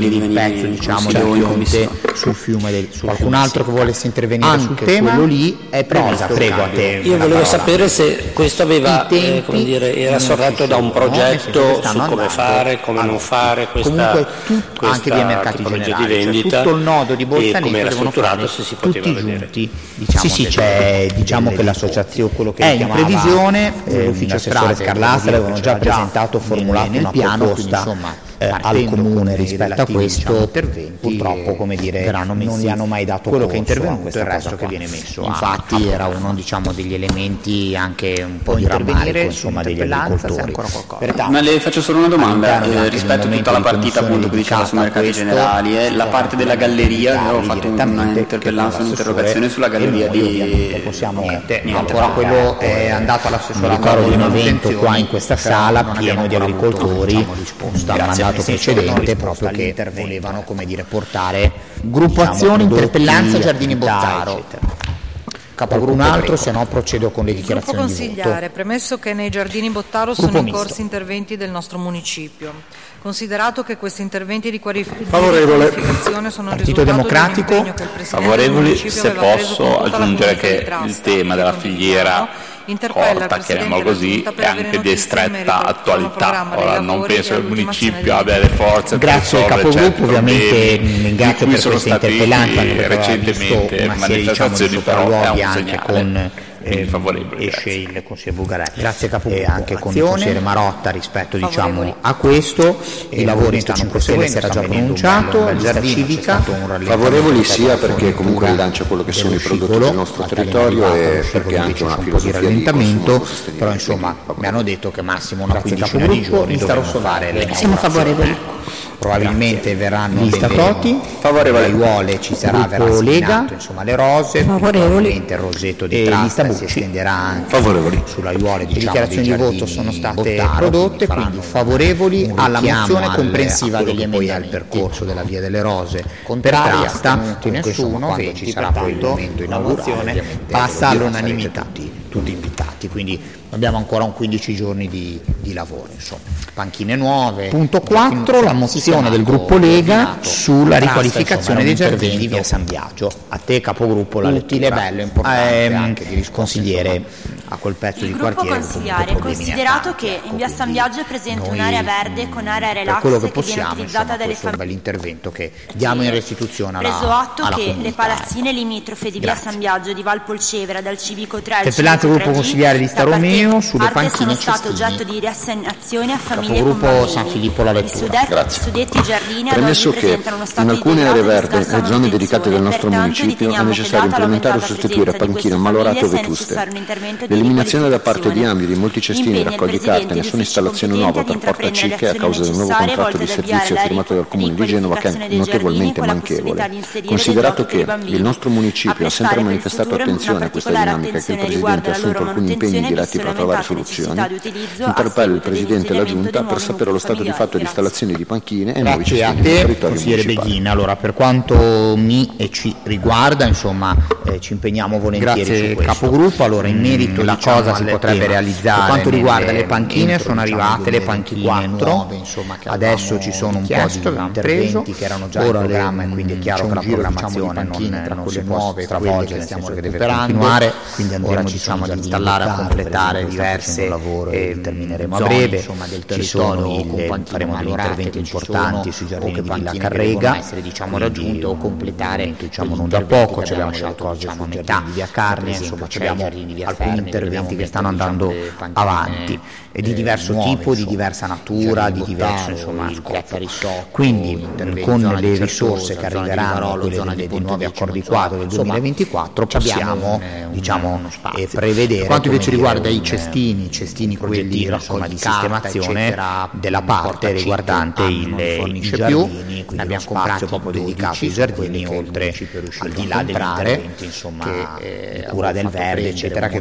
il pezzo diciamo del Pionte sul fiume del sul qualcun altro che volesse intervenire anche sul tema, quello lì è previsto. Prego a te. Io volevo sapere se questo aveva eh, come dire, era sorretto da un progetto su come fare, come non fare questa, comunque tutto, anche via mercati generali, di vendita, cioè tutto il nodo di Bolzaneto devono strutturato, se si poteva tutti vedere. Giunti, diciamo sì, sì, c'è diciamo che l'associazione, quello che è in previsione, eh, l'ufficio strade Scarlassa avevano già presentato, formulato nel piano, proposta, insomma Eh, al comune rispetto a questo interventi, purtroppo come dire non gli hanno mai dato quello che è intervenuto, il resto che viene messo. Infatti era uno diciamo degli elementi anche un po' di rammarico insomma degli agricoltori. Ma le faccio solo una domanda eh, rispetto a tutta la partita appunto che diceva sui mercati generali, eh, la parte della galleria, avevo fatto un'interpellanza, un'interrogazione sulla galleria di possiamo niente, ancora quello è andato all'assessorato di un evento qua in questa sala pieno di agricoltori, grazie precedente proprio che volevano come dire portare gruppo azione interpellanza Giardini Bottaro capogruppo un altro, se no procedo con le dichiarazioni di voto. Gruppo consigliare, premesso che nei Giardini Bottaro gruppo sono in misto. corsi interventi del nostro municipio, considerato che questi interventi di qualificazione sono Partito Democratico favorevoli, se posso aggiungere che il tema della filiera corta, chiamiamolo così, è anche di stretta attualità. Ora non penso che il municipio abbia le forze grazie per al capogruppo ovviamente ringrazio per questa interpellanza recentemente manifestazioni, però è un anche segnale. con Eh, favorevole, esce il consigliere Bugarelli grazie capogruppo e anche con il consigliere Marotta rispetto diciamo a questo i lavori stanno cinque Stelle si era già pronunciato la civica favorevoli sia perché comunque rilancia quello che sono i prodotti del nostro territorio e perché anche una filosofia di rallentamento però insomma mi hanno detto che massimo una quindicina di giorni dovremo fare le siamo favorevoli. Probabilmente verranno Lista delle Toti, favorevole aiuole, ci sarà verrà Lega, insomma le rose, probabilmente il rosetto di Trasta si estenderà anche favorevoli sulle aiuole, diciamo, le dichiarazioni di voto sono state Bottaro, prodotte, quindi favorevoli alla mozione comprensiva degli emendamenti al percorso della via delle rose, contrari astenuti nessuno, quando ci sarà poi il momento inaugurazione passa all'unanimità, tutti invitati, quindi abbiamo ancora un quindici giorni di, di lavoro, insomma. Panchine nuove. Punto quattro, la mozione del gruppo Lega sulla riqualificazione dei giardini di via San Biagio. A te capogruppo la utile, bello, importante ehm, anche di consigliere a quel pezzo il di gruppo quartiere. Consigliare, considerato che in via San Biagio è presente un'area verde con area relax quello che, che possiamo, viene utilizzata insomma, dalle famiglie. L'intervento che diamo in restituzione alla preso atto alla che comunità. Le palazzine limitrofe di via San Biagio di Val Polcevera dal civico tre al interpellanza civico gruppo tre G consigliare di Staromeo sulle panchine sono state cestini. oggetto di riassegnazione a famiglie Capogruppo con bambini. San Filippo la lettura. I suddetti, suddetti giardini ad Premesso oggi che presentano uno stato in di alcune degrado aree e verdi scarsa e zone dedicate del nostro manutenzione. municipio è Pertanto, necessario riteniamo che implementare o data sostituire l'aumentata panchine presenza di ammalorato o queste famiglie sia vetuste. necessario un intervento di L'eliminazione da parte di riqualificazione. ambi di molti cestini Impegna il raccogli Presidente carte, nessuna di installazione uffici nuova per competenti porta a intraprendere cicche a le causa del nuovo azioni contratto di necessarie volte servizio ad avviare firmato dal Comune di Genova che è riqualificazione dei notevolmente giardini con la manchevole. possibilità di inserire Considerato degli giochi per che bambini. il nostro municipio ha sempre manifestato attenzione a questa dinamica e che il Presidente ha assunto alcuni impegni diretti per trovare soluzioni, interpello il Presidente e la Giunta per sapere lo stato di fatto di installazioni di panchine e nuovi Grazie a cestini nel te, territorio consigliere municipale. Beghina. Allora, per quanto mi e ci riguarda, insomma, eh, ci impegniamo volentieri Grazie, su questo. Capogruppo. Allora, in merito Mm, la diciamo, cosa si al potrebbe tema. realizzare. Per quanto riguarda nelle- le panchine, entro, sono diciamo, arrivate le duemilaventiquattro, panchine nuove, insomma, che adesso avevamo ci sono un chiesto, po' di avevamo interventi preso. che erano già in Ora programma le- e quindi è c'è chiaro un che la giro, diciamo, di programmazione panchine non, tra non quelle si può nuove, stravolgere, quelle nel stiamo senso che deve recuperando. continuare, Ora quindi andremo ci diciamo, sono ad giardini installare, a locali, completare per esempio, sta diverse facendo un lavoro e e termineremo a zone, breve. insomma, del Ci sono territorio il- con panchine faremo degli valorate, interventi ci importanti sono, sui o giardini che di Villa panchine Carrega, devono essere diciamo quindi raggiunte o completare diciamo degli non da interventi poco, che ci abbiamo abbiamo lasciato fatto, diciamo a sui metà giardini di Via Carnia, per esempio, insomma, c'è abbiamo i giardini di Via alcuni Fermi, interventi che dove stanno abbiamo andando delle panchine, avanti e di eh, diverso nuove, tipo, di insomma, diversa natura, giardini di di diverso Bottaro, insomma il scopo. Piazza Risotto, Quindi interventi con zona di le Certosa, risorse che zona di arriveranno, Varolo, quelle zona dei di dei nuovi Pontificio, accordi insomma, quadro del insomma, duemilaventiquattro abbiamo possiamo un- diciamo uno spazio. e prevedere Per quanto come invece dire, riguarda un- i cestini, i cestini quelli progettino, insomma, insomma, di di carta, sistemazione eccetera, della parte riguardante il, non i fornisce giardini, più, quindi ne abbiamo uno spazio comprati proprio dodici dedicato ai su giardini, quelli che oltre il municipio è riuscito al di a là degli comprare, interventi insomma che, eh, di cura del avevo fatto verde prendere eccetera, un che modello questo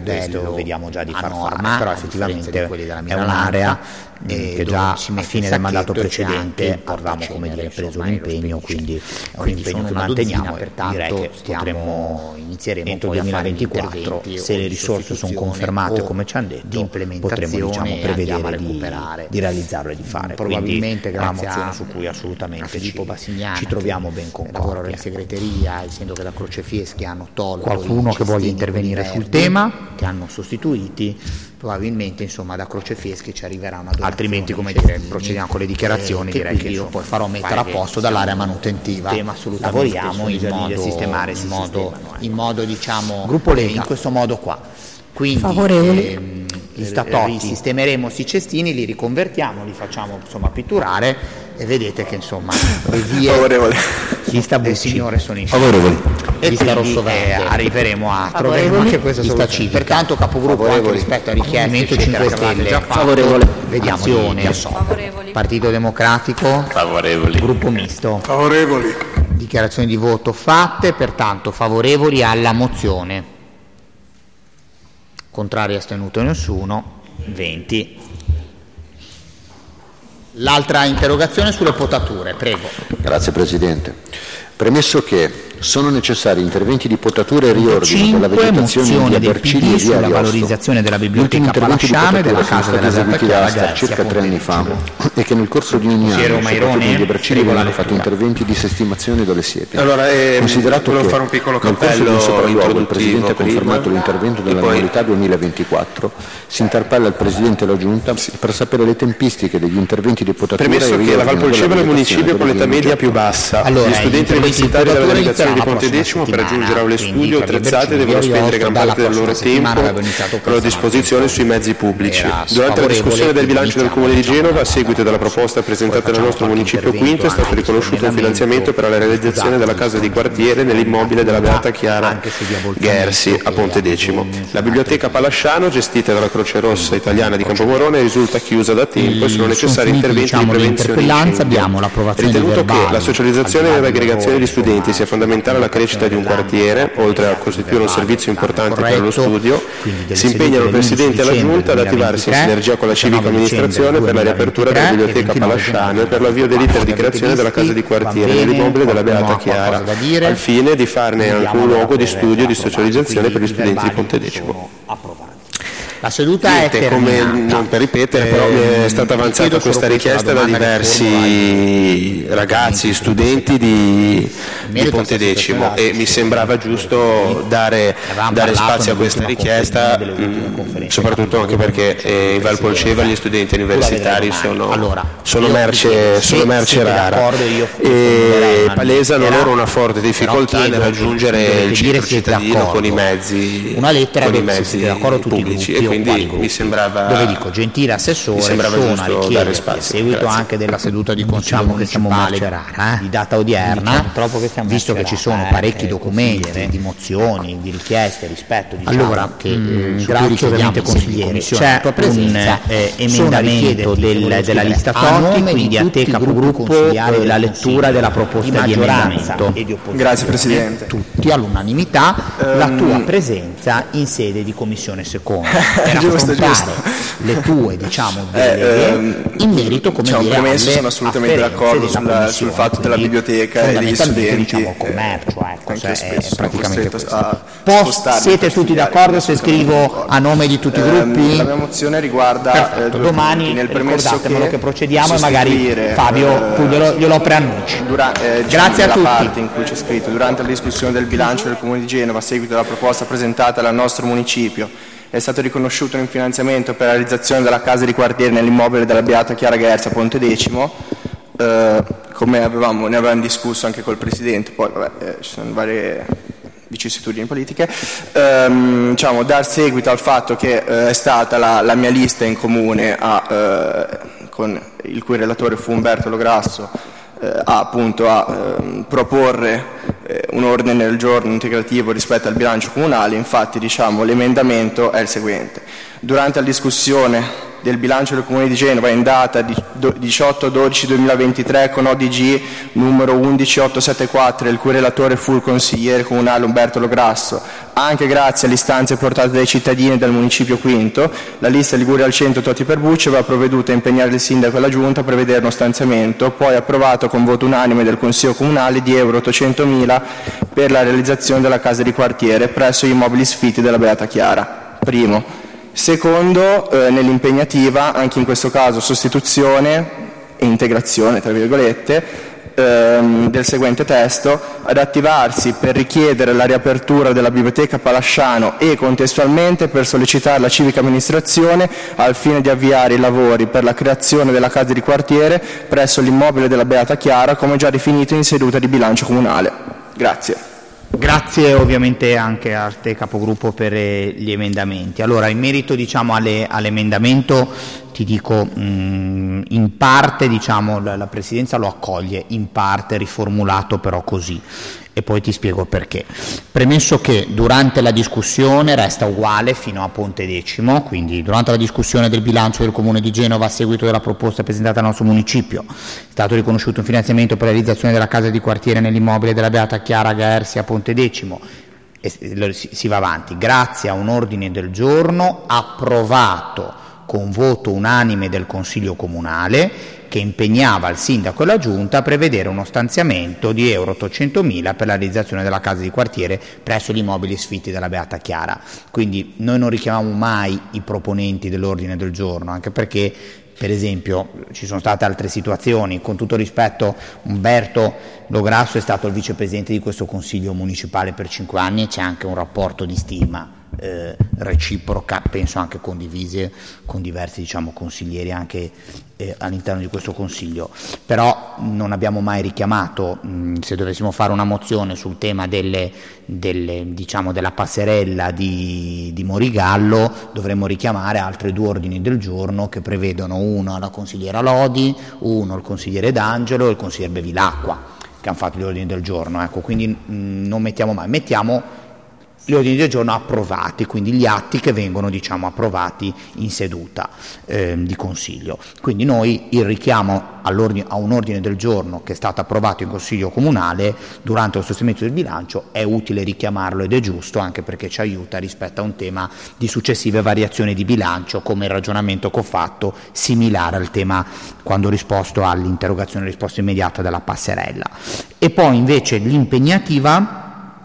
lo vediamo già di far fare, però effettivamente è un'area che già a fine del mandato precedente avevamo, come dire, preso l'impegno, quindi è un impegno che manteniamo e direi che potremmo, inizieremo entro il duemilaventiquattro, se le risorse sono confermate come ci hanno detto, potremo, diciamo, prevedere di, di realizzarlo e di fare. Probabilmente è una mozione su cui assolutamente ci, ci troviamo ben concordi. Lavorano in segreteria, il sindaco da Crocefieschi hanno tolto qualcuno che voglia intervenire sul tema, che hanno sostituiti. Probabilmente, insomma, da Crocefieschi ci arriverà una donazione, altrimenti, come dire, procediamo con le dichiarazioni, eh, direi che io poi farò mettere a posto dall'area manutentiva. Tema assolutamente lavoriamo in modo, sistemare in modo, in modo diciamo gruppo Lega, in questo modo qua. Quindi favorevoli. Ehm, gli statotti sistemeremo questi cestini, li riconvertiamo, li facciamo, insomma, pitturare, e vedete che, insomma, le vie lista del signore sono in favorevoli e lista rosso verde, eh, arriveremo a troveremo anche questa soluzione. Pertanto capogruppo, anche rispetto a richieste cinque Stelle favorevole, vediamo azione, favorevoli. Partito Democratico favorevoli, gruppo misto favorevoli, dichiarazioni di voto fatte, pertanto favorevoli alla mozione, contrari, astenuto nessuno, venti. L'altra interrogazione sulle potature, prego. Grazie Presidente. Premesso che sono necessari interventi di potatura e riordino della vegetazione di Abercili e via sulla valorizzazione della biblioteca Palasciano e della casa della eseguiti da Asta circa tre anni fa e che nel corso di ogni anno, soprattutto di Abercili, vengono fatti interventi di sistemazione delle siepi. Allora, eh, considerato che fare un piccolo nel corso di un sopralluogo il Presidente ha confermato l'intervento dell'annualità duemilaventiquattro, si interpella il Presidente e la Giunta per sapere le tempistiche degli interventi di potatura. Premesso che la Valpolcevole è il municipio con l'età media più bassa, allora, gli studenti universitari della navigazione di Ponte Decimo per raggiungere aule studio attrezzate devono spendere gran parte del loro tempo a loro disposizione sui mezzi pubblici. Durante la discussione del bilancio del Comune di Genova, a seguito della proposta presentata nel nostro municipio quinto, è stato riconosciuto un finanziamento per la realizzazione della casa di quartiere nell'immobile della Beata Chiara Gersi a Ponte Decimo. La biblioteca Palasciano, gestita dalla Croce Rossa Italiana di Campomorone, risulta chiusa da tempo e sono necessari interventi di prevenzione di incendio. Ritenuto che la socializzazione e l'aggregazione di studenti sia fondamentale alla crescita di un quartiere, oltre a costituire un servizio importante per lo studio, si impegnano il Presidente e la Giunta ad attivarsi in sinergia con la civica amministrazione per la riapertura della biblioteca Palasciano e per l'avvio dell'iter di creazione della casa di quartiere nell'immobile della Beata Chiara, al fine di farne anche un luogo di studio e di socializzazione per gli studenti di Ponte Decimo. La seduta Niente, è come non per ripetere, eh, però mi è stata avanzata questa richiesta da diversi ragazzi, studenti di, di Ponte Decimo e mi sembrava giusto dare, dare spazio a questa richiesta, mh, soprattutto anche perché eh, in Valpolcevole gli studenti universitari sono, sono, merce, sono merce rara e palesano loro una forte difficoltà nel raggiungere il centro cittadino con i mezzi, con i mezzi pubblici. Quindi mi sembrava, dove dico, gentile assessore, sono richieste a seguito grazie. Anche della seduta di consiglio diciamo municipale eh? di data odierna, diciamo che visto che ci sono parecchi eh, documenti di mozioni, di richieste rispetto diciamo, allora, che mh, grazie ovviamente consiglieri, c'è un eh, emendamento del, della lista Totti, quindi a te capogruppo eh, la lettura della proposta di emendamento e di opposizione. Grazie Presidente. Tutti all'unanimità um, la tua presenza in sede di commissione seconda. Per giusto, giusto. le tue diciamo eh, ehm, in merito come diciamo, dire premesso sono assolutamente d'accordo sulla, sul fatto della biblioteca e degli studenti diciamo commercio ecco, cioè, è praticamente questo. Post, siete tutti d'accordo se scrivo a nome di tutti i gruppi? Eh, la mia mozione riguarda Perfetto, eh, domani nel ricordatemelo che, che procediamo e magari Fabio tu glielo, glielo preannunci dura, eh, diciamo, grazie a tutti. La parte in cui c'è scritto durante la discussione del bilancio del Comune di Genova a seguito della proposta presentata dal nostro municipio è stato riconosciuto un finanziamento per la realizzazione della casa di quartiere nell'immobile della Beata Chiara Gersi a Ponte Decimo, eh, come avevamo, ne avevamo discusso anche col Presidente, poi vabbè, eh, ci sono varie vicissitudini politiche, ehm, diciamo, dar seguito al fatto che eh, è stata la, la mia lista in comune a, eh, con il cui relatore fu Umberto Lograsso, eh, a, appunto a eh, proporre eh, un ordine del giorno integrativo rispetto al bilancio comunale. Infatti diciamo, l'emendamento è il seguente: durante la discussione del bilancio del Comune di Genova in data diciotto dodici duemilaventitré con O D G numero undici ottocentosettantaquattro, il cui relatore fu il consigliere comunale Umberto Lograsso, anche grazie alle istanze portate dai cittadini del municipio Quinto, la lista Liguria al centro Totti Perbucci aveva provveduto a impegnare il sindaco e la giunta a prevedere uno stanziamento, poi approvato con voto unanime del Consiglio Comunale, di euro ottocentomila per la realizzazione della casa di quartiere presso gli immobili sfitti della Beata Chiara. Primo. Secondo, eh, nell'impegnativa, anche in questo caso sostituzione e integrazione, tra virgolette, ehm, del seguente testo, ad attivarsi per richiedere la riapertura della biblioteca Palasciano e contestualmente per sollecitare la civica amministrazione al fine di avviare i lavori per la creazione della casa di quartiere presso l'immobile della Beata Chiara, come già definito in seduta di bilancio comunale. Grazie. Grazie ovviamente anche a te capogruppo per gli emendamenti. Allora, in merito diciamo alle, all'emendamento ti dico mh, in parte diciamo la, la Presidenza lo accoglie, in parte riformulato però così, e poi ti spiego perché. Premesso che durante la discussione resta uguale fino a Ponte Decimo, quindi durante la discussione del bilancio del Comune di Genova a seguito della proposta presentata dal nostro municipio è stato riconosciuto un finanziamento per la realizzazione della casa di quartiere nell'immobile della Beata Chiara Gaersi a Ponte Decimo, e si, si va avanti grazie a un ordine del giorno approvato con voto unanime del Consiglio Comunale, che impegnava il sindaco e la giunta a prevedere uno stanziamento di euro ottocentomila per la realizzazione della casa di quartiere presso gli immobili sfitti della Beata Chiara. Quindi noi non richiamiamo mai i proponenti dell'ordine del giorno, anche perché per esempio ci sono state altre situazioni. Con tutto rispetto, Umberto Lograsso è stato il vicepresidente di questo Consiglio municipale per cinque anni e c'è anche un rapporto di stima Eh, reciproca, penso anche condivise con diversi diciamo consiglieri anche eh, all'interno di questo Consiglio, però non abbiamo mai richiamato, mh, se dovessimo fare una mozione sul tema delle, delle, diciamo, della passerella di, di Morigallo, dovremmo richiamare altri due ordini del giorno che prevedono uno la consigliera Lodi, uno il consigliere D'Angelo e il consigliere Bevilacqua, che hanno fatto gli ordini del giorno, ecco, quindi mh, non mettiamo mai, mettiamo gli ordini del giorno approvati, quindi gli atti che vengono diciamo approvati in seduta eh, di Consiglio. Quindi noi il richiamo a un ordine del giorno che è stato approvato in Consiglio Comunale durante lo sostenimento del bilancio è utile richiamarlo ed è giusto, anche perché ci aiuta rispetto a un tema di successive variazioni di bilancio, come il ragionamento che ho fatto, similare al tema quando ho risposto all'interrogazione risposta immediata della passerella. E poi invece l'impegnativa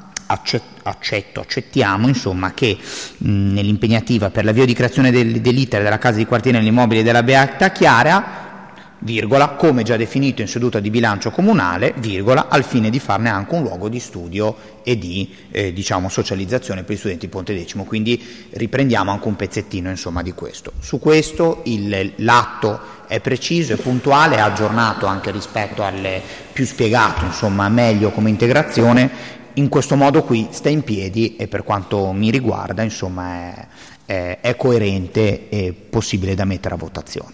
accetto, accettiamo insomma che mh, nell'impegnativa per l'avvio di creazione del, dell'iter della casa di quartiere nell'immobile della Beata Chiara, virgola, come già definito in seduta di bilancio comunale, virgola, al fine di farne anche un luogo di studio e di eh, diciamo socializzazione per gli studenti di Ponte Decimo. Quindi riprendiamo anche un pezzettino insomma di questo. Su questo il, l'atto è preciso, è puntuale, è aggiornato anche rispetto alle più spiegato, insomma meglio come integrazione. In questo modo qui sta in piedi e per quanto mi riguarda insomma è, è, è coerente e possibile da mettere a votazione.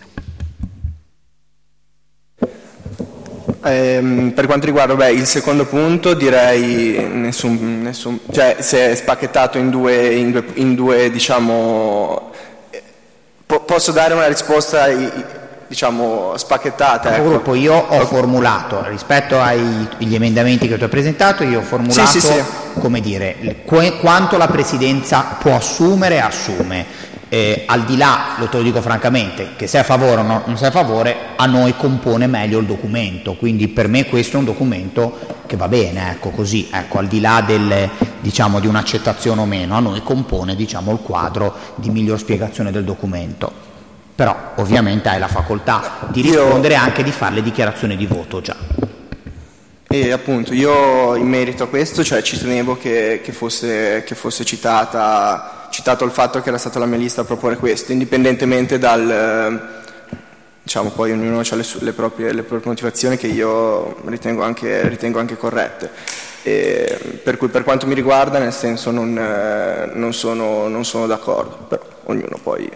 Eh, per quanto riguarda beh, il secondo punto direi nessun, nessun cioè se è spacchettato in due, in due, in due diciamo po- posso dare una risposta ai, diciamo spacchettata, ecco. Gruppo, io ho formulato rispetto agli emendamenti che tu hai presentato, io ho formulato sì, sì, sì. come dire qu- quanto la Presidenza può assumere assume, eh, al di là, lo te lo dico francamente, che se è a favore o no, non sei a favore, a noi compone meglio il documento, quindi per me questo è un documento che va bene, ecco così, ecco, al di là del, diciamo, di un'accettazione o meno, a noi compone diciamo il quadro di miglior spiegazione del documento. Però ovviamente hai la facoltà di rispondere e anche di fare le dichiarazioni di voto già. E appunto io in merito a questo, cioè ci tenevo che, che, fosse, che fosse citata, citato il fatto che era stata la mia lista a proporre questo, indipendentemente dal, diciamo poi ognuno ha le, le, proprie, le proprie motivazioni che io ritengo anche, ritengo anche corrette. E per cui per quanto mi riguarda nel senso non, non, sono, non sono d'accordo, però ognuno poi...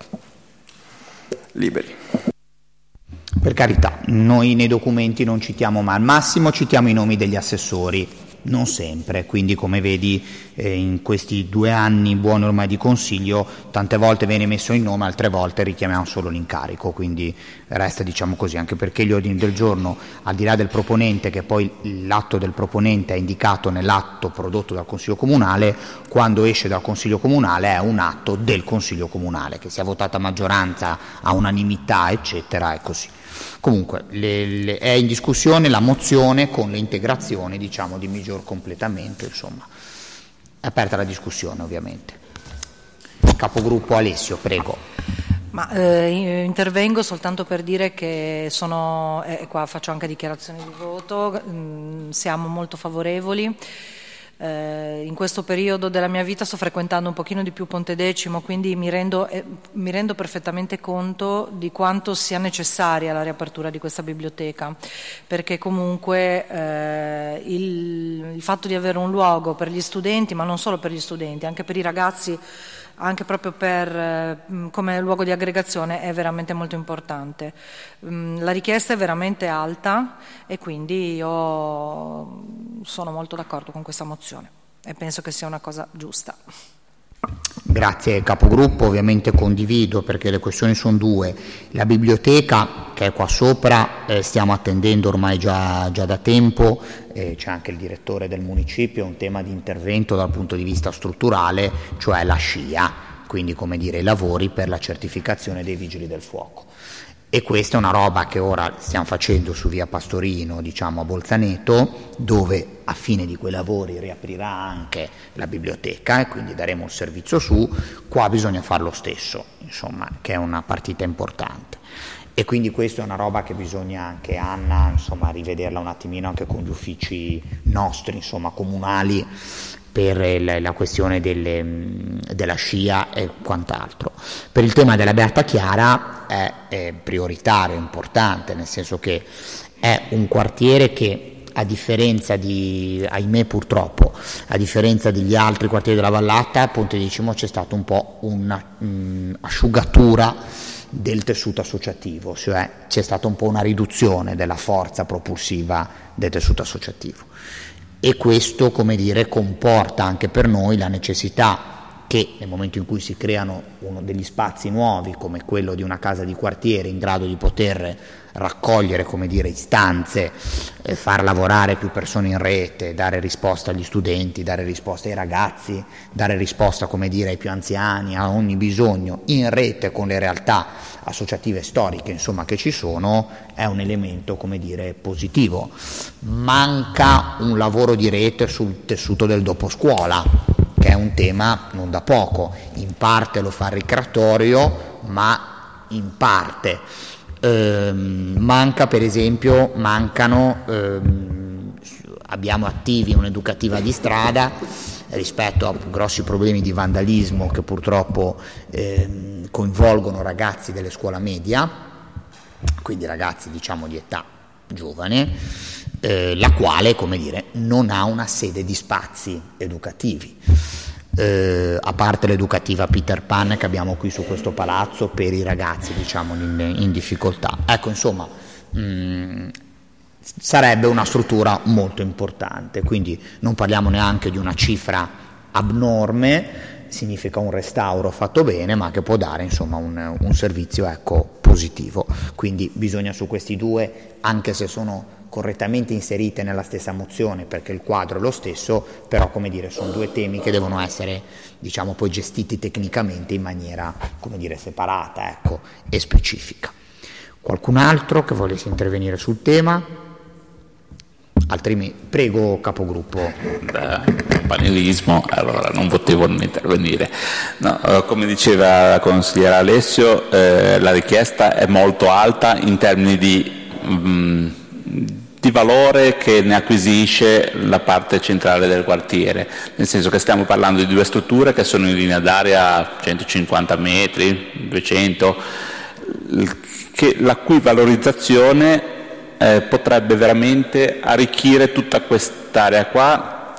liberi. Per carità, noi nei documenti non citiamo, ma al massimo citiamo i nomi degli assessori, non sempre, quindi come vedi eh, in questi due anni buoni ormai di consiglio tante volte viene messo il nome, altre volte richiamiamo solo l'incarico, quindi resta, diciamo così, anche perché gli ordini del giorno, al di là del proponente, che poi l'atto del proponente è indicato nell'atto prodotto dal Consiglio Comunale, quando esce dal Consiglio Comunale è un atto del Consiglio Comunale, che sia votata a maggioranza, a unanimità, eccetera, è così. Comunque le, le, è in discussione la mozione con le integrazioni, diciamo, di miglior completamento, insomma. È aperta la discussione, ovviamente. Capogruppo Alessio, prego. Ma eh, intervengo soltanto per dire che sono, e eh, qua faccio anche dichiarazioni di voto, mh, siamo molto favorevoli. Eh, in questo periodo della mia vita sto frequentando un pochino di più Pontedecimo, quindi mi rendo, eh, mi rendo perfettamente conto di quanto sia necessaria la riapertura di questa biblioteca, perché comunque eh, il, il fatto di avere un luogo per gli studenti, ma non solo per gli studenti, anche per i ragazzi, anche proprio per, come luogo di aggregazione, è veramente molto importante. La richiesta è veramente alta e quindi io sono molto d'accordo con questa mozione e penso che sia una cosa giusta. Grazie capogruppo, ovviamente condivido, perché le questioni sono due. La biblioteca, che è qua sopra, eh, stiamo attendendo ormai già, già da tempo, eh, c'è anche il direttore del municipio, è un tema di intervento dal punto di vista strutturale, cioè la SCIA, quindi come dire i lavori per la certificazione dei vigili del fuoco. E questa è una roba che ora stiamo facendo su via Pastorino, diciamo a Bolzaneto, dove a fine di quei lavori riaprirà anche la biblioteca e quindi daremo un servizio su. Qua bisogna fare lo stesso, insomma, che è una partita importante. E quindi questa è una roba che bisogna anche, Anna, insomma, rivederla un attimino anche con gli uffici nostri, insomma, comunali, per la questione delle, della SCIA e quant'altro. Per il tema della Beata Chiara è, è prioritario, importante, nel senso che è un quartiere che, a differenza di, ahimè purtroppo, a differenza degli altri quartieri della Vallata, a Pontedecimo c'è stata un po' un'asciugatura del tessuto associativo, cioè c'è stata un po' una riduzione della forza propulsiva del tessuto associativo. E questo, come dire, comporta anche per noi la necessità che nel momento in cui si creano uno degli spazi nuovi, come quello di una casa di quartiere in grado di poter raccogliere, come dire, istanze, eh, far lavorare più persone in rete, dare risposta agli studenti, dare risposta ai ragazzi, dare risposta, come dire, ai più anziani, a ogni bisogno in rete con le realtà associative storiche, insomma, che ci sono, è un elemento, come dire, positivo. Manca un lavoro di rete sul tessuto del doposcuola, che è un tema non da poco, in parte lo fa il ricreatorio, ma in parte eh, manca, per esempio, mancano, eh, abbiamo attivi un'educativa di strada rispetto a grossi problemi di vandalismo che purtroppo eh, coinvolgono ragazzi delle scuole media, quindi ragazzi, diciamo, di età giovane, eh, la quale, come dire, non ha una sede di spazi educativi, eh, a parte l'educativa Peter Pan che abbiamo qui su questo palazzo per i ragazzi, diciamo, in, in difficoltà. Ecco, insomma, mh, sarebbe una struttura molto importante, quindi non parliamo neanche di una cifra abnorme, significa un restauro fatto bene, ma che può dare, insomma, un, un servizio, ecco, positivo. Quindi bisogna su questi due, anche se sono correttamente inserite nella stessa mozione, perché il quadro è lo stesso, però, come dire, sono due temi che devono essere, diciamo, poi gestiti tecnicamente in maniera, come dire, separata, ecco, e specifica. Qualcun altro che volesse intervenire sul tema? Altrimenti, prego capogruppo. Beh, panelismo, allora non potevo non intervenire. No, come diceva la consigliera Alessio, eh, la richiesta è molto alta in termini di, mh, di valore che ne acquisisce la parte centrale del quartiere, nel senso che stiamo parlando di due strutture che sono in linea d'aria centocinquanta metri, duecento, che, la cui valorizzazione Eh, potrebbe veramente arricchire tutta quest'area qua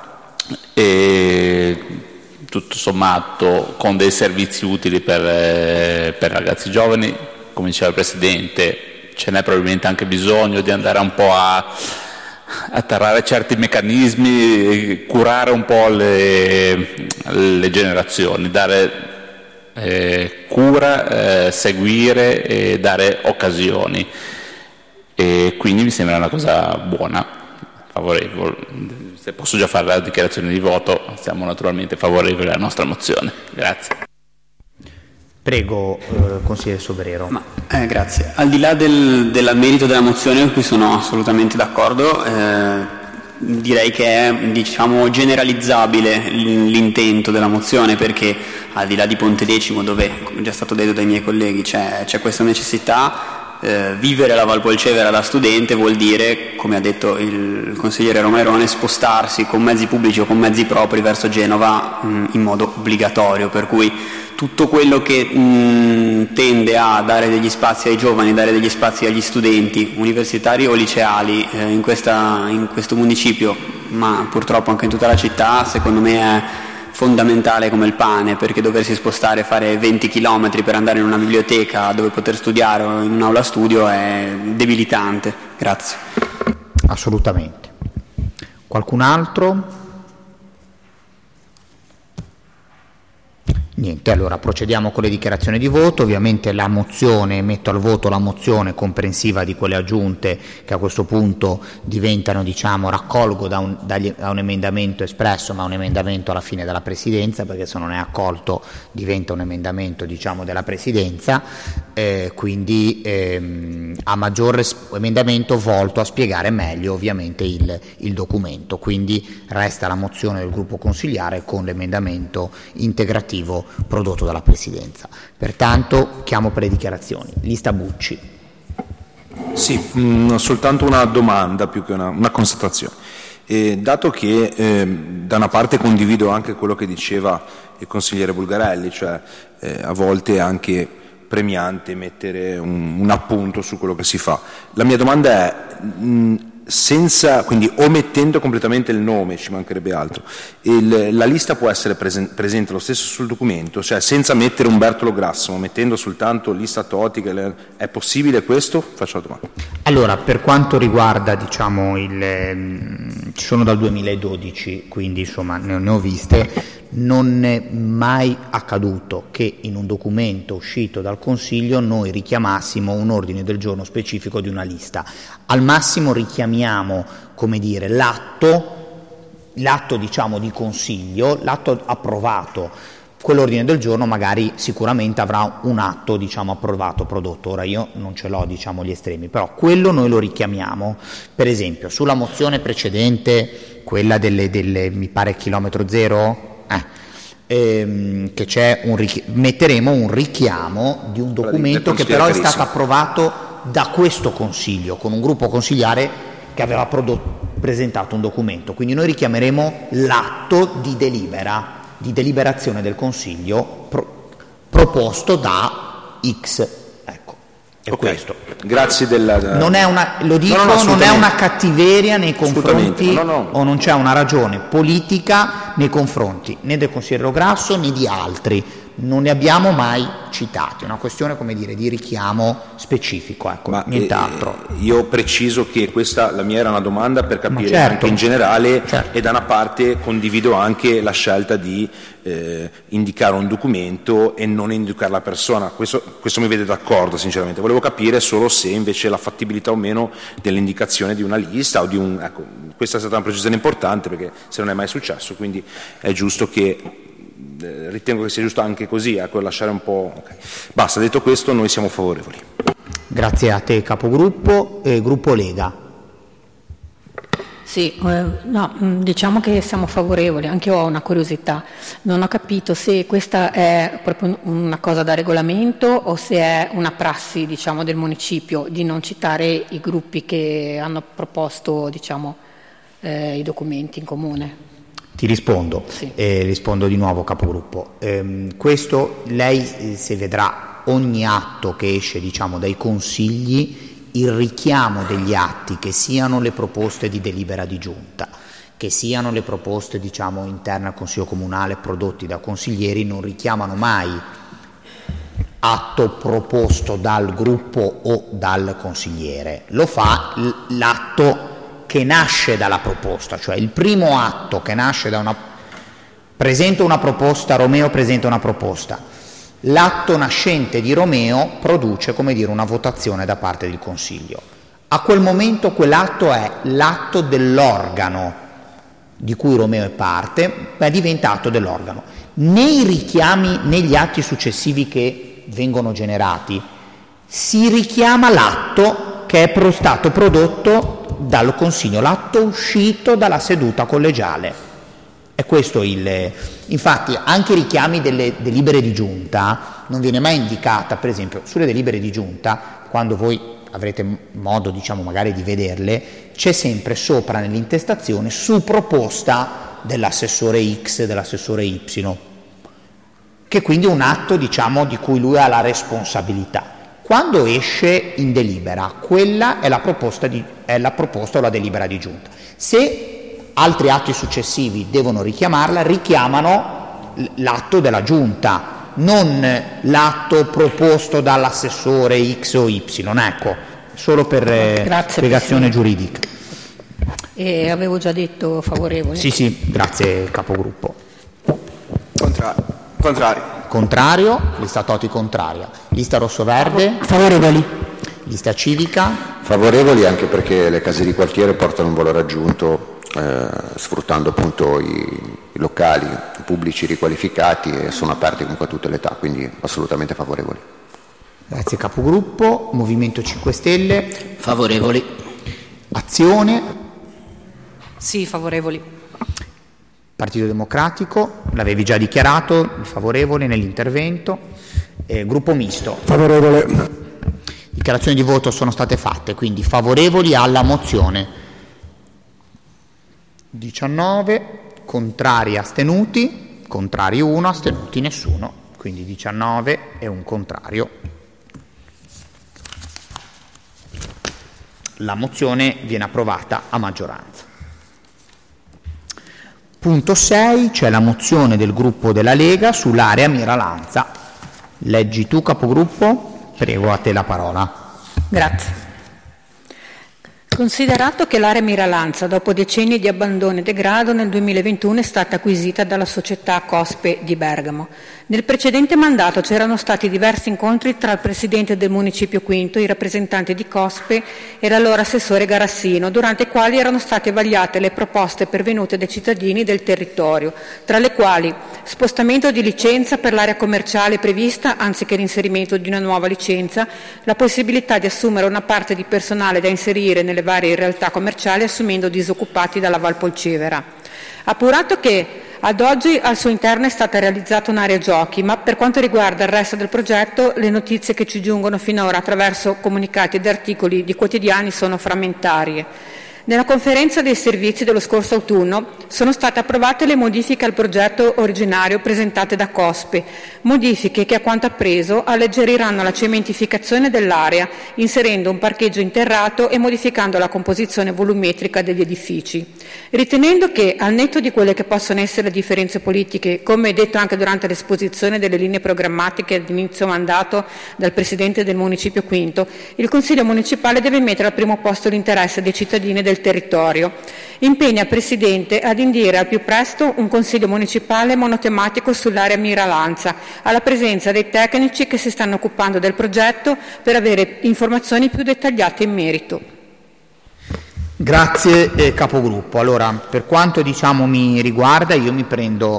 e tutto sommato con dei servizi utili per, eh, per ragazzi giovani. Come diceva il Presidente, ce n'è probabilmente anche bisogno di andare un po' a, atterrare certi meccanismi, curare un po' le, le generazioni, dare eh, cura, eh, seguire e dare occasioni, e quindi mi sembra una cosa buona, favorevole. Se posso già fare la dichiarazione di voto, siamo naturalmente favorevoli alla nostra mozione. Grazie. Prego, eh, consigliere Sobrero. Ma, eh, grazie. Al di là del, del merito della mozione, con cui sono assolutamente d'accordo, eh, direi che è, diciamo, generalizzabile l'intento della mozione, perché al di là di Pontedecimo, dove, come già stato detto dai miei colleghi, c'è, c'è questa necessità, eh, vivere la Val Polcevera da studente vuol dire, come ha detto il consigliere Romerone, spostarsi con mezzi pubblici o con mezzi propri verso Genova mh, in modo obbligatorio, per cui tutto quello che mh, tende a dare degli spazi ai giovani, dare degli spazi agli studenti universitari o liceali eh, in, questa, in questo municipio, ma purtroppo anche in tutta la città, secondo me è fondamentale come il pane, perché doversi spostare e fare venti chilometri per andare in una biblioteca dove poter studiare o in un'aula studio è debilitante. Grazie. Assolutamente. Qualcun altro? Niente, allora procediamo con le dichiarazioni di voto. Ovviamente la mozione, metto al voto la mozione comprensiva di quelle aggiunte che a questo punto diventano, diciamo, raccolgo da un, dagli, da un emendamento espresso, ma un emendamento alla fine della Presidenza, perché se non è accolto diventa un emendamento, diciamo, della Presidenza, eh, quindi ehm, a maggiore emendamento volto a spiegare meglio ovviamente il, il documento, quindi resta la mozione del gruppo consigliare con l'emendamento integrativo prodotto dalla Presidenza. Pertanto chiamo per le dichiarazioni. Lista Bucci. Sì, mh, soltanto una domanda più che una, una constatazione. Eh, dato che eh, da una parte condivido anche quello che diceva il consigliere Bulgarelli, cioè eh, a volte è anche premiante mettere un, un appunto su quello che si fa. La mia domanda è, mh, senza, quindi omettendo completamente il nome, ci mancherebbe altro, il, la lista può essere presen- presente lo stesso sul documento, cioè senza mettere Umberto Lograsso, ma mettendo soltanto lista Toti, le, è possibile questo? Faccio la domanda. Allora, per quanto riguarda, diciamo, il, mh, ci sono dal duemiladodici, quindi insomma ne, ne ho viste, non è mai accaduto che in un documento uscito dal Consiglio noi richiamassimo un ordine del giorno specifico di una lista. Al massimo richiamiamo, come dire, l'atto, l'atto diciamo di Consiglio, l'atto approvato. Quell'ordine del giorno magari sicuramente avrà un atto, diciamo, approvato, prodotto. Ora io non ce l'ho, diciamo, gli estremi, però quello noi lo richiamiamo. Per esempio, sulla mozione precedente, quella delle, delle mi pare chilometro zero, Eh, ehm, che c'è un richi- metteremo un richiamo di un documento che però è stato approvato da questo Consiglio, con un gruppo consigliare che aveva prodotto, presentato un documento, quindi noi richiameremo l'atto di delibera, di deliberazione del Consiglio pro- proposto da X. Ecco, è okay. Questo. Grazie della... Non è una, lo dico, no, no, non è una cattiveria nei confronti, no, no. o non c'è una ragione politica nei confronti né del consigliere Lograsso né di altri. Non ne abbiamo mai citati, è una questione, come dire, di richiamo specifico, ecco, ma nient'altro. Eh, io preciso che questa, la mia era una domanda per capire certo. anche in generale, certo. e da una parte condivido anche la scelta di eh, indicare un documento e non indicare la persona, questo, questo mi vede d'accordo sinceramente, volevo capire solo se invece la fattibilità o meno dell'indicazione di una lista o di un, ecco, questa è stata una precisione importante perché se non è mai successo, quindi è giusto che ritengo che sia giusto anche così, ecco, lasciare un po'. Okay. Basta, detto questo, noi siamo favorevoli. Grazie a te, capogruppo. Eh, gruppo Lega. Sì, eh, no, diciamo che siamo favorevoli, anche io ho una curiosità, non ho capito se questa è proprio una cosa da regolamento o se è una prassi, diciamo, del municipio di non citare i gruppi che hanno proposto, diciamo, eh, i documenti in comune. Ti rispondo, sì. eh, rispondo di nuovo, capogruppo. Ehm, questo lei, se vedrà ogni atto che esce, diciamo, dai consigli, il richiamo degli atti, che siano le proposte di delibera di giunta, che siano le proposte, diciamo, interne al Consiglio Comunale prodotti da consiglieri, non richiamano mai atto proposto dal gruppo o dal consigliere, lo fa l'atto che nasce dalla proposta, cioè il primo atto che nasce da una... presenta una proposta, Romeo presenta una proposta, l'atto nascente di Romeo produce, come dire, una votazione da parte del Consiglio. A quel momento quell'atto è l'atto dell'organo di cui Romeo è parte, ma diventa atto dell'organo. Nei richiami, negli atti successivi che vengono generati, si richiama l'atto che è pro- stato prodotto dal Consiglio, l'atto uscito dalla seduta collegiale. È questo il... Infatti anche i richiami delle delibere di giunta non viene mai indicata, per esempio, sulle delibere di giunta, quando voi avrete modo, diciamo, magari di vederle, c'è sempre sopra nell'intestazione su proposta dell'assessore X, dell'assessore Y, che quindi è un atto, diciamo, di cui lui ha la responsabilità. Quando esce in delibera, quella è la proposta, di, è la proposta o la delibera di giunta. Se altri atti successivi devono richiamarla, richiamano l'atto della giunta, non l'atto proposto dall'assessore X o Y, ecco, solo per eh, spiegazione giuridica. E avevo già detto favorevole. Sì, sì, grazie capogruppo. Contrario. Contrario. Contrario, lista Toti contraria. Lista rosso-verde? Favorevoli. Lista civica? Favorevoli, anche perché le case di quartiere portano un valore aggiunto eh, sfruttando appunto i, i locali pubblici riqualificati e sono aperti comunque a tutte le età, quindi assolutamente favorevoli. Grazie capogruppo. Movimento cinque Stelle? Favorevoli. Azione? Sì, favorevoli. Partito Democratico, l'avevi già dichiarato, favorevole nell'intervento. Eh, gruppo misto? Favorevole. Dichiarazioni di voto sono state fatte, quindi favorevoli alla mozione. diciannove, contrari, astenuti, contrari uno, astenuti nessuno, quindi diciannove e un contrario. La mozione viene approvata a maggioranza. Punto sei, c'è la mozione del gruppo della Lega sull'area Miralanza. Leggi tu, capogruppo? Prego, a te la parola. Grazie. Considerato che l'area Miralanza, dopo decenni di abbandono e degrado, nel duemilaventuno è stata acquisita dalla società Cospe di Bergamo. Nel precedente mandato c'erano stati diversi incontri tra il presidente del Municipio Quinto, i rappresentanti di Cospe e l'allora assessore Garassino, durante i quali erano state vagliate le proposte pervenute dai cittadini del territorio, tra le quali spostamento di licenza per l'area commerciale prevista, anziché l'inserimento di una nuova licenza, la possibilità di assumere una parte di personale da inserire nelle varie realtà commerciali assumendo disoccupati dalla Val Polcevera. Appurato che ad oggi al suo interno è stata realizzata un'area giochi, ma per quanto riguarda il resto del progetto le notizie che ci giungono finora attraverso comunicati ed articoli di quotidiani sono frammentarie. Nella conferenza dei servizi dello scorso autunno sono state approvate le modifiche al progetto originario presentate da Cospe, modifiche che a quanto appreso alleggeriranno la cementificazione dell'area, inserendo un parcheggio interrato e modificando la composizione volumetrica degli edifici. Ritenendo che, al netto di quelle che possono essere differenze politiche, come detto anche durante l'esposizione delle linee programmatiche ad inizio mandato dal Presidente del Municipio Quinto, il Consiglio Municipale deve mettere al primo posto l'interesse dei cittadini del territorio. Impegna il Presidente ad indire al più presto un Consiglio Municipale monotematico sull'area Miralanza, alla presenza dei tecnici che si stanno occupando del progetto per avere informazioni più dettagliate in merito. Grazie eh, capogruppo. Allora, per quanto diciamo mi riguarda, io mi prendo